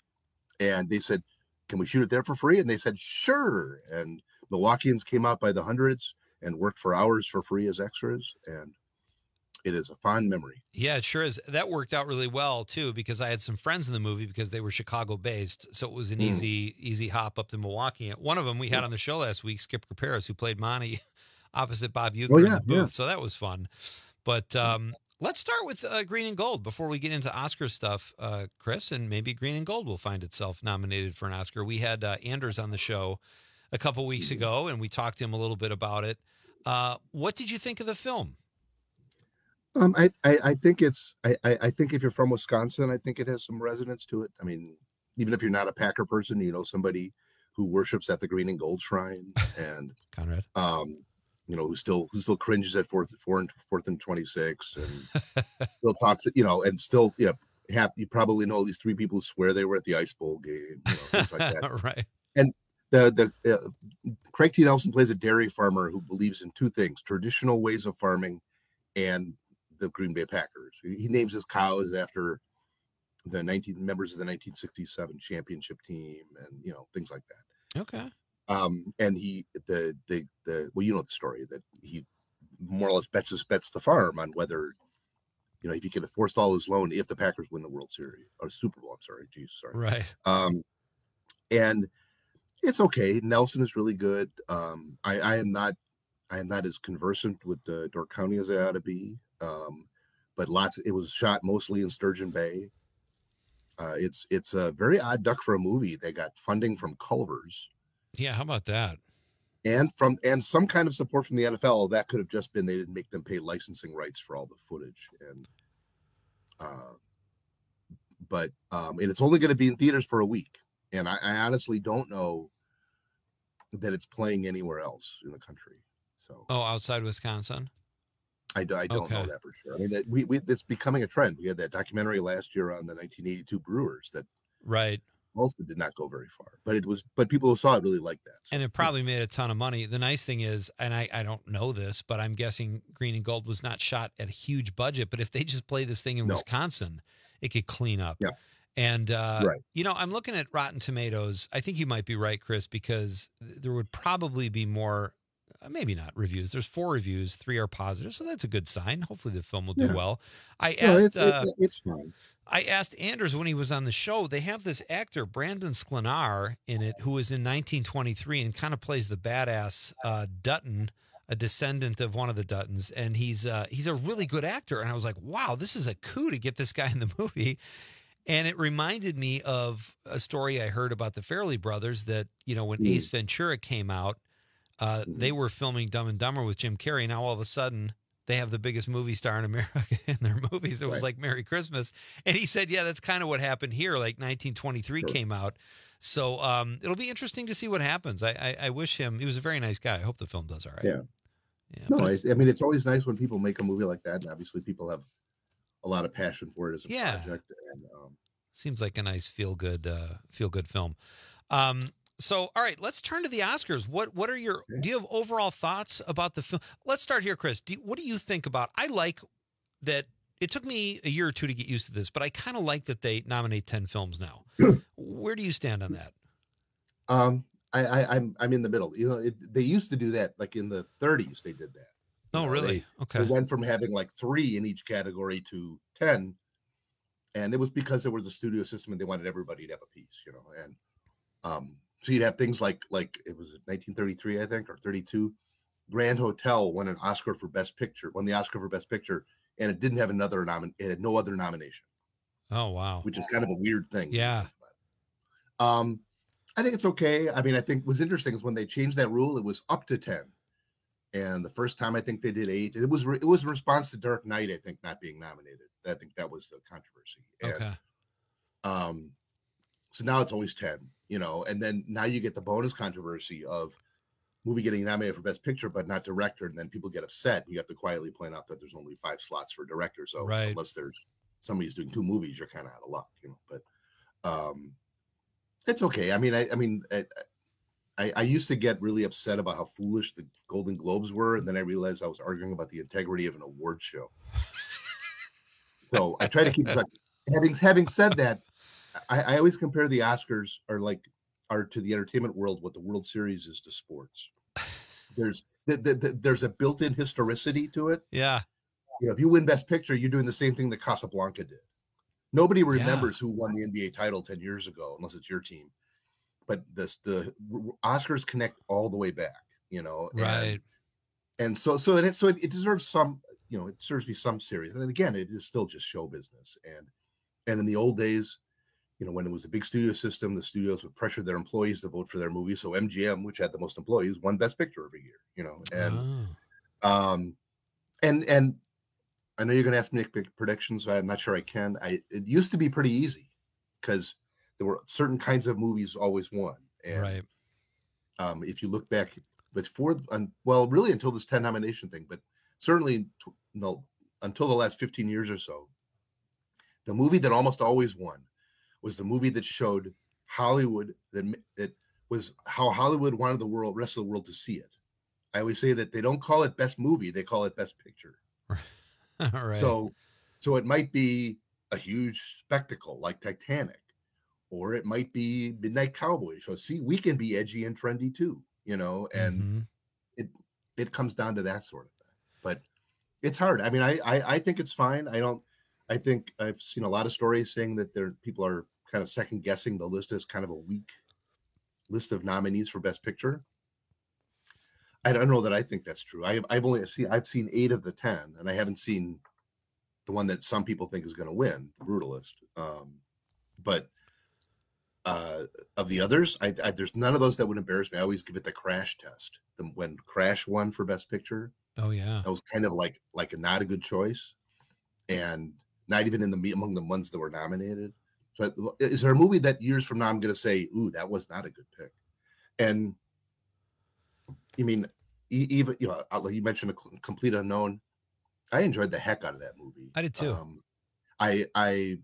and they said, "Can we shoot it there for free?" And they said, "Sure." And Milwaukeeans came out by the hundreds and worked for hours for free as extras, and it is a fond memory. Yeah, it sure is. That worked out really well too because I had some friends in the movie because they were Chicago based, so it was an Mm. easy easy hop up to Milwaukee. One of them we had Yeah. on the show last week, Skip Caparis, who played Monty opposite Bob Uecker Oh, in yeah, the booth. yeah. So that was fun. But um, let's start with uh, Green and Gold before we get into Oscar stuff, uh, Chris, and maybe Green and Gold will find itself nominated for an Oscar. We had uh, Anders on the show a couple weeks Mm-hmm. ago, and we talked to him a little bit about it. Uh, what did you think of the film? Um, I, I, I think it's I, I I think if you're from Wisconsin, I think it has some resonance to it. I mean, even if you're not a Packer person, you know somebody who worships at the Green and Gold Shrine, and Conrad, um, you know, who still who still cringes at fourth four and fourth and twenty six, and still talks, you know, and still, you know, have you probably know these three people who swear they were at the Ice Bowl game, you know, things like that, right? And the the uh, Craig T. Nelson plays a dairy farmer who believes in two things: traditional ways of farming and the Green Bay Packers. He names his cows after the nineteen members of the nineteen sixty-seven championship team, and you know, things like that. Okay. Um, and he the the the well, you know the story that he more or less bets his bets the farm on whether you know, if he can forestall his loan if the Packers win the World Series or Super Bowl. I'm sorry, geez, sorry. Right. Um, and it's okay. Nelson is really good. Um, I, I am not, I am not as conversant with uh, Door County as I ought to be. Um, but lots. It was shot mostly in Sturgeon Bay. Uh, it's it's a very odd duck for a movie. They got funding from Culver's. Yeah, how about that? And from and some kind of support from the N F L. That could have just been they didn't make them pay licensing rights for all the footage. And uh, but um, and it's only going to be in theaters for a week. And I, I honestly don't know that it's playing anywhere else in the country. So oh, outside Wisconsin. I, I don't okay. know that for sure. I mean, that we, we it's becoming a trend. We had that documentary last year on the nineteen eighty-two Brewers that right also did not go very far, but it was but people who saw it really liked that. So, and it probably yeah. made a ton of money. The nice thing is, and I, I don't know this, but I'm guessing Green and Gold was not shot at a huge budget. But if they just play this thing in no. Wisconsin, it could clean up. Yeah. And, uh, right. you know, I'm looking at Rotten Tomatoes. I think you might be right, Chris, because there would probably be more. Maybe not reviews. There's four reviews, three are positive, so that's a good sign. Hopefully, the film will do yeah. well. I asked. No, it's, uh, it's, it's fine. I asked Anders when he was on the show. They have this actor Brandon Sklenar in it, who was in nineteen twenty-three and kind of plays the badass uh, Dutton, a descendant of one of the Duttons, and he's uh, he's a really good actor. And I was like, wow, this is a coup to get this guy in the movie. And it reminded me of a story I heard about the Farrelly brothers that, you know, when mm. Ace Ventura came out. Uh, they were filming Dumb and Dumber with Jim Carrey. Now all of a sudden they have the biggest movie star in America in their movies. It was right. like Merry Christmas. And he said, yeah, that's kind of what happened here. Like nineteen twenty-three sure. came out. So um, it'll be interesting to see what happens. I, I, I wish him, he was a very nice guy. I hope the film does all right. Yeah. yeah no, I, I mean, it's always nice when people make a movie like that. And obviously people have a lot of passion for it as a yeah. project. And, um, Seems like a nice feel good, uh, feel good film. Um, So, all right, let's turn to the Oscars. What what are your do you have overall thoughts about the film? Let's start here, Chris. Do you, what do you think about? I like that it took me a year or two to get used to this, but I kind of like that they nominate ten films now. Where do you stand on that? Um, I, I I'm I'm in the middle. You know, it, they used to do that like in the thirties. They did that. Oh, know, really? They, okay. They went from having like three in each category to ten, and it was because there was a studio system and they wanted everybody to have a piece. You know, and um. So you'd have things like, like it was nineteen thirty-three, I think, or thirty-two. Grand Hotel won an Oscar for Best Picture, won the Oscar for Best Picture, and it didn't have another nomin. It had no other nomination. Oh wow! Which is kind of a weird thing. Yeah. Um, I think it's okay. I mean, I think what's interesting is when they changed that rule, it was up to ten, and the first time I think they did eight. It was re- it was in response to Dark Knight, I think, not being nominated. I think that was the controversy. And, okay. Um, so now it's always ten. You know, and then now you get the bonus controversy of movie getting nominated for Best Picture, but not director, and then people get upset. You have to quietly point out that there's only five slots for director. So right. unless there's somebody's doing two movies, you're kind of out of luck, you know. But um, it's okay. I mean, I, I mean, I, I, I used to get really upset about how foolish the Golden Globes were, and then I realized I was arguing about the integrity of an award show. So I try to keep track. Having having said that. I, I always compare the Oscars are like are to the entertainment world what the World Series is to sports. There's the, the, the, there's a built-in historicity to it. Yeah. You know, if you win Best Picture, you're doing the same thing that Casablanca did. Nobody remembers yeah. who won the N B A title ten years ago, unless it's your team. But this the Oscars connect all the way back. You know, and, right? And so so it so it, it deserves some. You know, it deserves to be some serious. And again, it is still just show business. And and in the old days. You know, when it was a big studio system, the studios would pressure their employees to vote for their movies. So M G M, which had the most employees, won Best Picture every year. You know, and oh. um, and and I know you're going to ask me to make predictions. So I'm not sure I can. I it used to be pretty easy because there were certain kinds of movies always won. And, right. Um, if you look back, but for um, well, really until this ten nomination thing, but certainly no until the last fifteen years or so, the movie that almost always won. Was the movie that showed Hollywood that it was how Hollywood wanted the world, rest of the world to see it. I always say that they don't call it best movie; they call it best picture. Right. So, so it might be a huge spectacle like Titanic, or it might be Midnight Cowboy. So, see, we can be edgy and trendy too, you know. And mm-hmm. it it comes down to that sort of thing. But it's hard. I mean, I, I I think it's fine. I don't. I think I've seen a lot of stories saying that there people are kind of second guessing the list as kind of a weak list of nominees for Best Picture. I don't know that I think that's true. I have, I've only seen I've seen eight of the ten, and I haven't seen the one that some people think is going to win, The Brutalist. Um, but uh, of the others, I, I, there's none of those that would embarrass me. I always give it the Crash test. The, when Crash won for Best Picture, oh yeah, that was kind of like like a not a good choice, and not even in the among the ones that were nominated. So, is there a movie that years from now I'm going to say, "Ooh, that was not a good pick"? And you mean, even you know, like you mentioned, A Complete Unknown. I enjoyed the heck out of that movie. I did too. Um, I I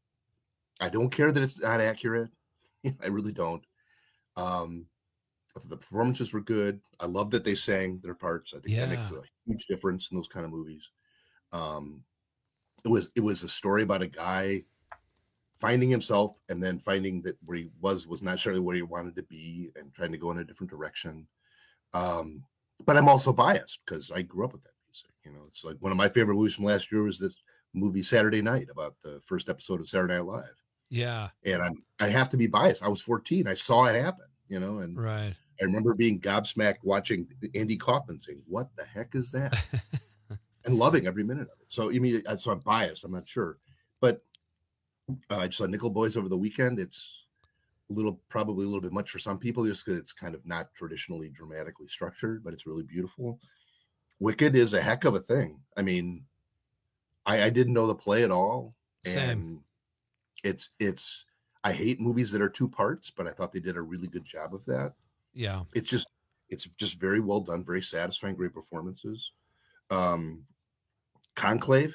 I don't care that it's not accurate. I really don't. Um, I thought the performances were good. I love that they sang their parts. I think Yeah. that makes a huge difference in those kind of movies. Um, it was it was a story about a guy finding himself and then finding that where he was was not necessarily where he wanted to be and trying to go in a different direction. Um, but I'm also biased because I grew up with that music. You know, it's like one of my favorite movies from last year was this movie Saturday Night about the first episode of Saturday Night Live. Yeah. And I'm I have to be biased. I was fourteen. I saw it happen, you know, and Right. I remember being gobsmacked watching Andy Kaufman saying, "What the heck is that?" and loving every minute of it. So you mean so I'm biased, I'm not sure. But uh, I just saw Nickel Boys over the weekend. It's a little probably a little bit much for some people just because it's kind of not traditionally dramatically structured, but it's really beautiful. Wicked is a heck of a thing. I mean, I, I didn't know the play at all. Same. And it's it's I hate movies that are two parts, but I thought they did a really good job of that. Yeah. It's just it's just very well done, very satisfying, great performances. Um Conclave,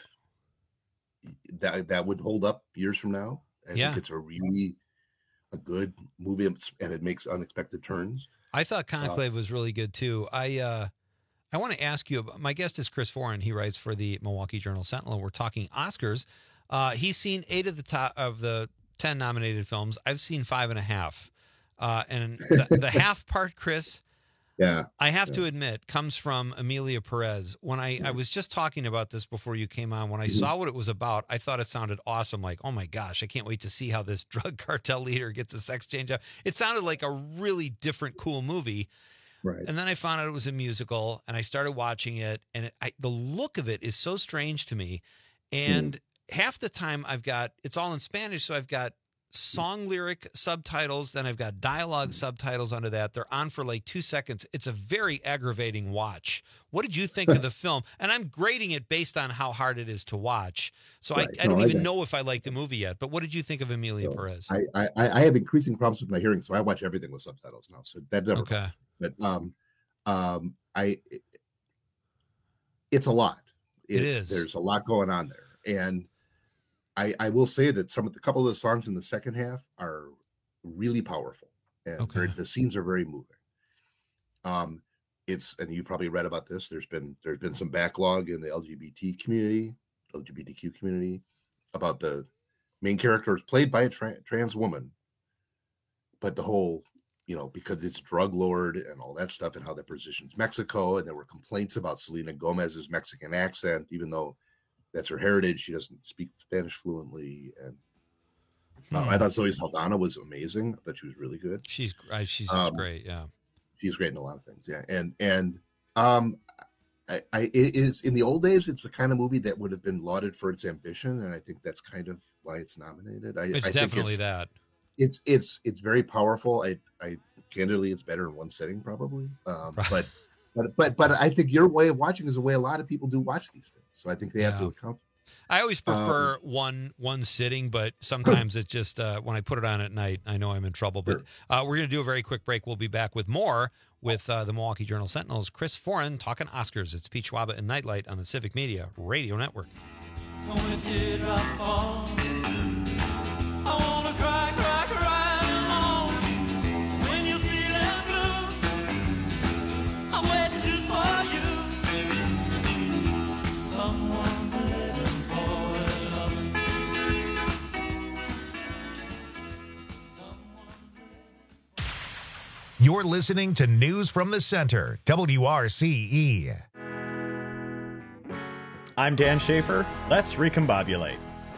that that would hold up years from now. I Yeah. think it's a really a good movie and it makes unexpected turns. I thought Conclave uh, was really good too. I uh, I want to ask you about, my guest is Chris Foran. He writes for the Milwaukee Journal Sentinel. We're talking Oscars. Uh, he's seen eight of the top of the ten nominated films. I've seen five and a half. Uh, and the, the half part, Chris, yeah, I have yeah. to admit, comes from Emilia Perez. When I, I was just talking about this before you came on, when I mm-hmm. saw what it was about, I thought it sounded awesome. Like, oh my gosh, I can't wait to see how this drug cartel leader gets a sex change up. It sounded like a really different, cool movie. Right. And then I found out it was a musical, and I started watching it, and it, I, the look of it is so strange to me. And mm. half the time I've got, it's all in Spanish, so I've got song lyric subtitles, then I've got dialogue subtitles under that. They're on for like two seconds. It's a very aggravating watch. What did you think of the film? And I'm grading it based on how hard it is to watch. So right. I, I don't no, even I know if I like the movie yet. But what did you think of Emilia so Perez? I, I I have increasing problems with my hearing, so I watch everything with subtitles now. So that never okay. But um, um, I it, it's a lot. It, it is. There's a lot going on there, and I I will say that some of the couple of the songs in the second half are really powerful, and okay. the scenes are very moving. Um, it's and you probably read about this. There's been there's been some backlog in the L G B T community, L G B T Q community, about the main character is played by a tra- trans woman, but the whole. You know, because it's drug lord and all that stuff and how that positions Mexico. And there were complaints about Selena Gomez's Mexican accent, even though that's her heritage. She doesn't speak Spanish fluently. And hmm. um, I thought Zoe Saldana was amazing. I thought she was really good. She's uh, she's um, great. Yeah. She's great in a lot of things. Yeah. And, and um, I, I, it is in the old days, it's the kind of movie that would have been lauded for its ambition. And I think that's kind of why it's nominated. I, it's I definitely think it's, that. It's it's it's very powerful. I I candidly, it's better in one sitting probably. Um, right. But but but but I think your way of watching is the way a lot of people do watch these things. So I think they yeah. have to account for it. I always prefer um, one one sitting, but sometimes it's just uh, when I put it on at night, I know I'm in trouble. But sure. uh, we're going to do a very quick break. We'll be back with more with uh, the Milwaukee Journal Sentinel's Chris Foran talking Oscars. It's Pete Schwaba and Nightlight on the Civic Media Radio Network. You're listening to News from the Center, W R C E. I'm Dan Schaefer. Let's recombobulate.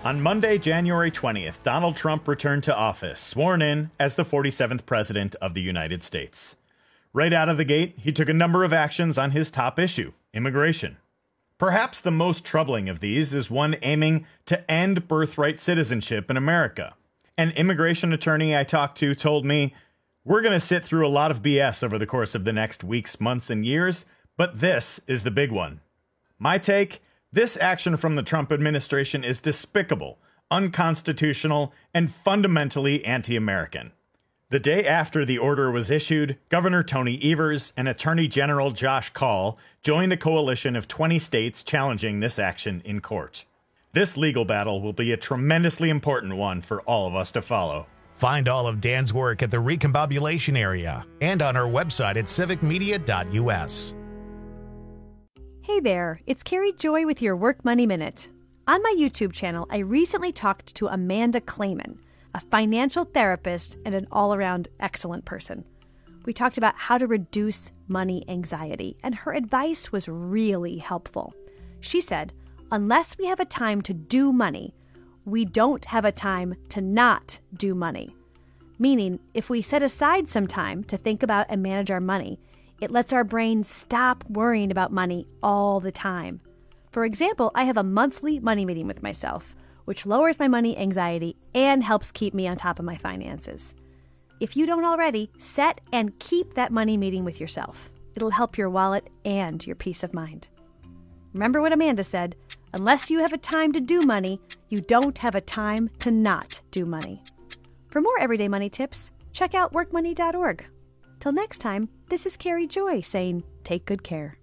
On Monday, January twentieth, Donald Trump returned to office, sworn in as the forty-seventh President of the United States. Right out of the gate, he took a number of actions on his top issue, immigration. Perhaps the most troubling of these is one aiming to end birthright citizenship in America. An immigration attorney I talked to told me, "We're going to sit through a lot of B S over the course of the next weeks, months, and years, but this is the big one." My take? This action from the Trump administration is despicable, unconstitutional, and fundamentally anti-American. The day after the order was issued, Governor Tony Evers and Attorney General Josh Kaul joined a coalition of twenty states challenging this action in court. This legal battle will be a tremendously important one for all of us to follow. Find all of Dan's work at the Recombobulation Area and on our website at civic media dot u s. Hey there, it's Carrie Joy with your Work Money Minute. On my YouTube channel, I recently talked to Amanda Clayman, a financial therapist and an all-around excellent person. We talked about how to reduce money anxiety, and her advice was really helpful. She said, unless we have a time to do money, we don't have a time to not do money. Meaning, if we set aside some time to think about and manage our money, it lets our brain stop worrying about money all the time. For example, I have a monthly money meeting with myself, which lowers my money anxiety and helps keep me on top of my finances. If you don't already, set and keep that money meeting with yourself. It'll help your wallet and your peace of mind. Remember what Amanda said, unless you have a time to do money, you don't have a time to not do money. For more everyday money tips, check out work money dot org. Till next time, this is Carrie Joy saying, take good care.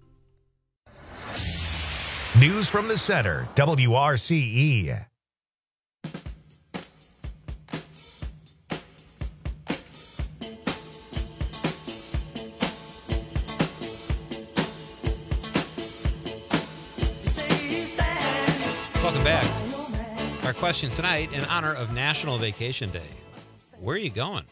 News from the Center, W R C E. Welcome back. Our question tonight, in honor of National Vacation Day. Where are you going?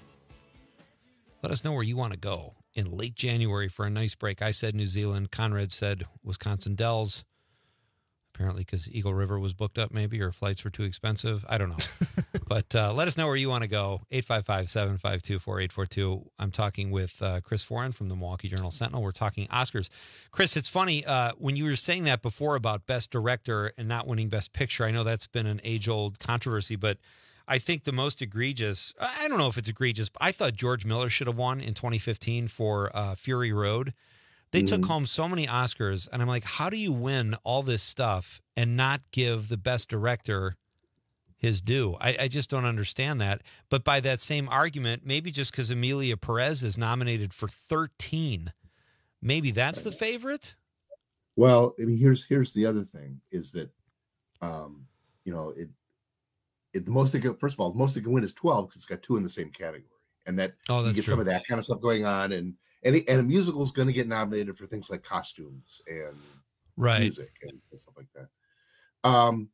Let us know where you want to go in late January for a nice break. I said New Zealand. Conrad said Wisconsin Dells. Apparently because Eagle River was booked up maybe, or flights were too expensive. I don't know. But uh, let us know where you want to go. eight five five, seven five two, four eight four two. I'm talking with uh, Chris Foran from the Milwaukee Journal-Sentinel. We're talking Oscars. Chris, it's funny. Uh, when you were saying that before about Best Director and not winning Best Picture, I know that's been an age-old controversy, but I think the most egregious, I don't know if it's egregious, but I thought George Miller should have won in twenty fifteen for uh, Fury Road. They mm-hmm. took home so many Oscars, and I'm like, how do you win all this stuff and not give the best director his due? I, I just don't understand that. But by that same argument, maybe just because Emilia Perez is nominated for thirteen, maybe that's the favorite? Well, I mean, here's here's the other thing is that, um, you know, it, it the most it can, first of all, the most it can win is twelve because it's got two in the same category, and that oh, that's you get true. some of that kind of stuff going on, and and, it, and a musical is going to get nominated for things like costumes and right. music and stuff like that. Um,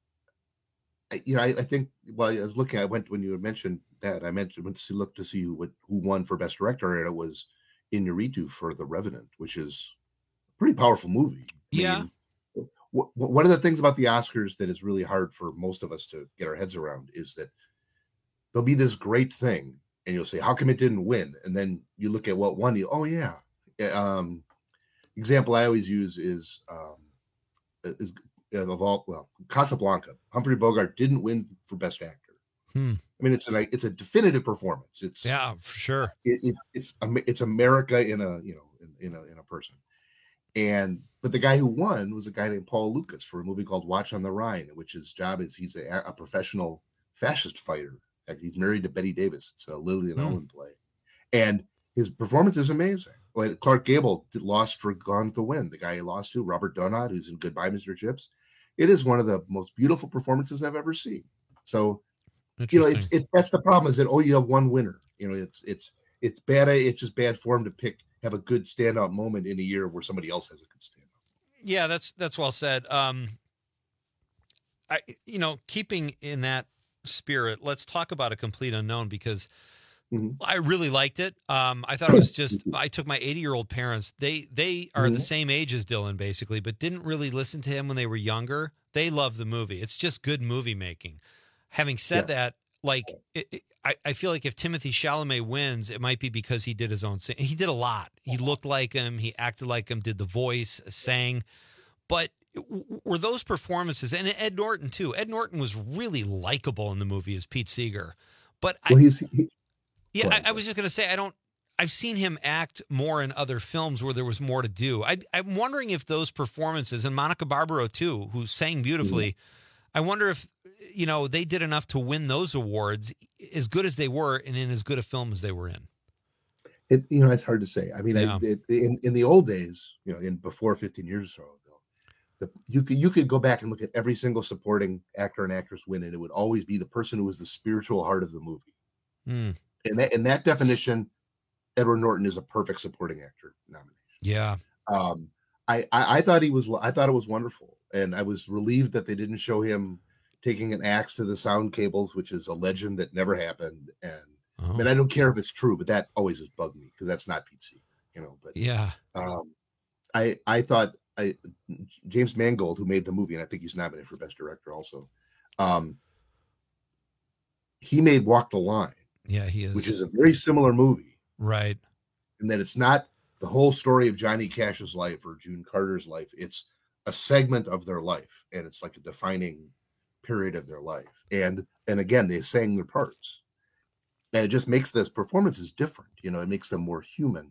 I, you know, I, I think while I was looking, I went when you had mentioned that I mentioned went to look to see who would, who won for best director, and it was Iñárritu for The Revenant, which is a pretty powerful movie. I yeah. mean, w- one of the things about the Oscars that is really hard for most of us to get our heads around is that there'll be this great thing, and you'll say, "How come it didn't win?" And then you look at what won. You, oh yeah. Um, example I always use is um, is of all well Casablanca. Humphrey Bogart didn't win for best actor. Hmm. I mean, it's a it's a definitive performance. It's yeah, for sure. It, it's it's it's America in a you know in, in a in a person. And but the guy who won was a guy named Paul Lucas for a movie called Watch on the Rhine, which his job is he's a, a professional fascist fighter. He's married to Betty Davis. It's a Lillian Mm. Owen play, and his performance is amazing. Like Clark Gable did- lost for Gone to Win. The guy he lost to, Robert Donat, who's in Goodbye, Mister Chips. It is one of the most beautiful performances I've ever seen. So, you know, it's it, that's the problem is that oh, you have one winner. You know, it's it's it's bad. It's just bad form to pick have a good standout moment in a year where somebody else has a good standout. Yeah, that's that's well said. Um, I you know, keeping in that spirit, let's talk about A Complete Unknown because mm-hmm. I really liked it. Um, I thought it was just I took my eighty-year-old parents. They they are mm-hmm. the same age as Dylan basically, but didn't really listen to him when they were younger. They love the movie. It's just good movie making. Having said Yeah. that, like it, it, I, I feel like if Timothée Chalamet wins, it might be because he did his own thing. He did a lot. He looked like him. He acted like him. Did the voice, sang. But w- were those performances, and Ed Norton too. Ed Norton was really likable in the movie as Pete Seeger. But Well, I, he's he, yeah, go I, ahead. I was just going to say, I don't, I've seen him act more in other films where there was more to do. I, I'm wondering if those performances, and Monica Barbaro too, who sang beautifully, Mm-hmm. I wonder if, you know, they did enough to win those awards as good as they were and in as good a film as they were in. It, you know, it's hard to say. I mean, Yeah. I, it, in in the old days, you know, in before fifteen years or so ago, the, you could you could go back and look at every single supporting actor and actress win, and it would always be the person who was the spiritual heart of the movie. Mm. And that in that definition, Edward Norton is a perfect supporting actor nomination. Yeah. Um, I, I I thought he was I thought it was wonderful, and I was relieved that they didn't show him taking an axe to the sound cables, which is a legend that never happened. And Oh. I mean, I don't care if it's true, but that always has bugged me because that's not Pete Seeger, you know. But Yeah. um, I I thought I James Mangold, who made the movie, and I think he's nominated for Best Director also. Um, he made Walk the Line, Yeah, he is. which is a very similar movie, Right. in that it's not the whole story of Johnny Cash's life or June Carter's life. It's a segment of their life, and it's like a defining period of their life. And and again, they sang their parts, and it just makes this performances different. You know, it makes them more human.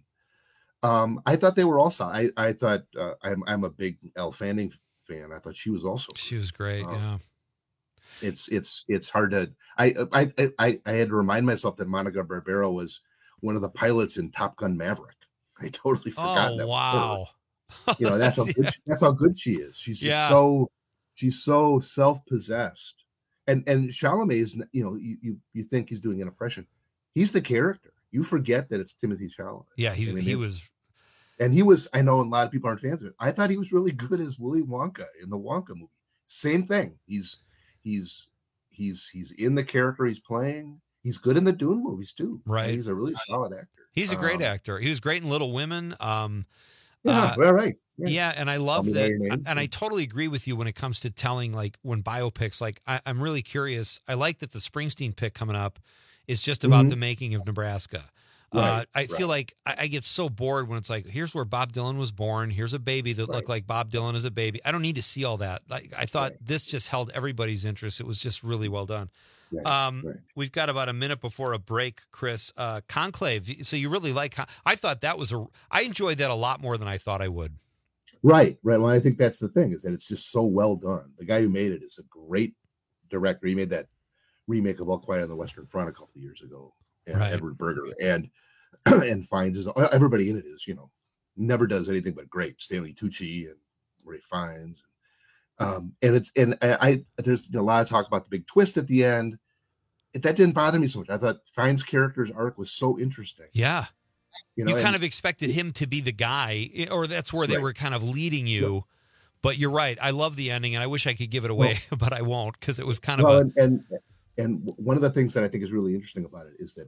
Um, I thought they were also. I I thought uh, I'm I'm a big Elle Fanning fan. I thought she was also. She was great. Um, yeah. It's it's it's hard to. I I I I had to remind myself that Monica Barbaro was one of the pilots in Top Gun Maverick. I totally forgot. Oh, that was wow. her. You know, that's how good, that's how good she is. She's just Yeah. so she's so self-possessed. And and Chalamet is, you know, you, you you think he's doing an impression. He's the character. You forget that it's Timothée Chalamet. Yeah, he I mean, he it- was and he was, I know a lot of people aren't fans of it. I thought he was really good as Willy Wonka in the Wonka movie. Same thing. He's he's he's he's in the character he's playing. He's good in the Dune movies too. Right. He's a really solid actor. he's a great Um, actor. He was great in Little Women. Um Yeah, uh, well, right. Yeah, and I love Me By that, Your Name. and I totally agree with you when it comes to telling, like, when biopics. Like, I, I'm really curious. I like that the Springsteen pick coming up is just about Mhm. the making of Nebraska. Uh, Right, I feel right. like I, I get so bored when it's like, here's where Bob Dylan was born. Here's a baby that looked like Bob Dylan as a baby. I don't need to see all that. Like, I thought this just held everybody's interest. It was just really well done. Right, Um, right. We've got about a minute before a break, Chris. Uh, Conclave. So you really like? Con- I thought that was a. I enjoyed that a lot more than I thought I would. Right, right. Well, I think that's the thing, is that it's just so well done. The guy who made it is a great director. He made that remake of All Quiet on the Western Front a couple of years ago, and Right. Edward Berger, and and finds his everybody in it is, you know, never does anything but great. Stanley Tucci and Ray Fiennes, um, and it's and I, I there's you know, a lot of talk about the big twist at the end. It, that didn't bother me so much. I thought Fiennes' character's arc was so interesting. Yeah. You You, know, kind and- of expected him to be the guy, eh, or that's where they Right. were kind of leading you. But you're right. I love the ending, and I wish I could give it away, but I won't because it was kind well, of a. and, and and one of the things that I think is really interesting about it is that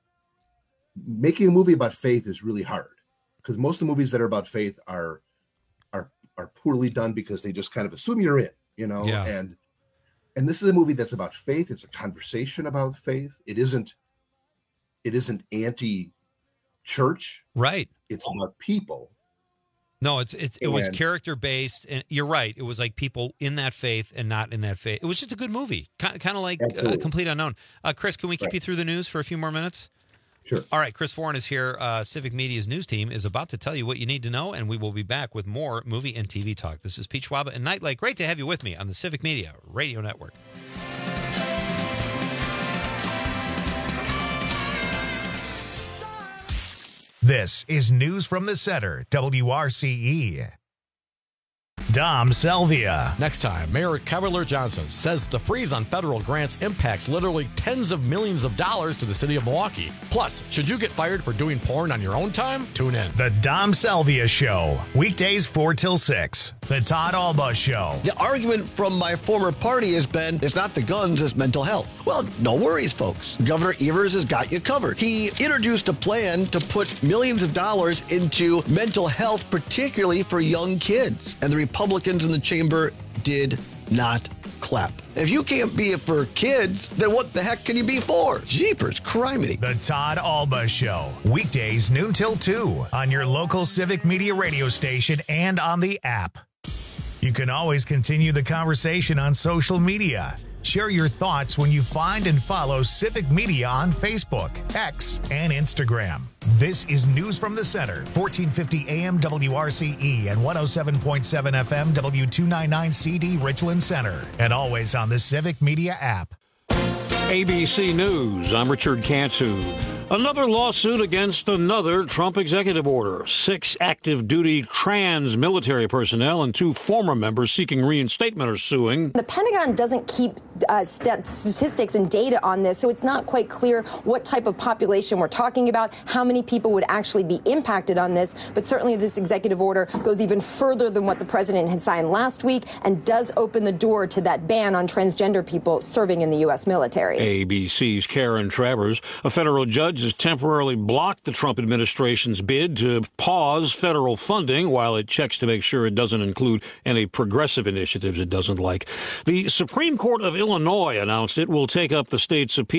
making a movie about faith is really hard, because most of the movies that are about faith are are are poorly done because they just kind of assume you're in, you know. Yeah. And and this is a movie that's about faith. It's a conversation about faith. It isn't. It isn't anti-church. Right. It's about people. No, it's it's it was And- character based, and you're right. It was like people in that faith and not in that faith. It was just a good movie, kind, kind of like uh, Absolutely. Complete Unknown. Uh, Chris, can we keep Right. you through the news for a few more minutes? Sure. All right, Chris Foran is here. Uh, Civic Media's news team is about to tell you what you need to know, and we will be back with more movie and T V talk. This is Pete Schwaba and Nightlight. Great to have you with me on the Civic Media Radio Network. This is News from the Center, W R C E. Dom Selvia. Next time, Mayor Cavalier Johnson says the freeze on federal grants impacts literally tens of millions of dollars to the city of Milwaukee. Plus, should you get fired for doing porn on your own time? Tune in. The Dom Selvia Show, weekdays four till six. The Todd Alba Show. The argument from my former party has been, it's not the guns, it's mental health. Well, no worries, folks. Governor Evers has got you covered. He introduced a plan to put millions of dollars into mental health, particularly for young kids. And the Republicans in the chamber did not clap. If you can't be it for kids, then what the heck can you be for? Jeepers criminy. The Todd Alba Show. Weekdays noon till two on your local Civic Media radio station and on the app. You can always continue the conversation on social media. Share your thoughts when you find and follow Civic Media on Facebook, X, and Instagram. This is News from the Center, fourteen fifty A M W R C E and one oh seven point seven F M W two ninety-nine C D Richland Center, and always on the Civic Media app. A B C News, I'm Richard Cantu. Another lawsuit against another Trump executive order. Six active duty trans military personnel and two former members seeking reinstatement are suing. The Pentagon doesn't keep uh, st- statistics and data on this, so it's not quite clear what type of population we're talking about, how many people would actually be impacted on this. But certainly this executive order goes even further than what the president had signed last week and does open the door to that ban on transgender people serving in the U S military. A B C's Karen Travers. A federal judge has temporarily blocked the Trump administration's bid to pause federal funding while it checks to make sure it doesn't include any progressive initiatives it doesn't like. The Supreme Court of Illinois announced it will take up the state's appeal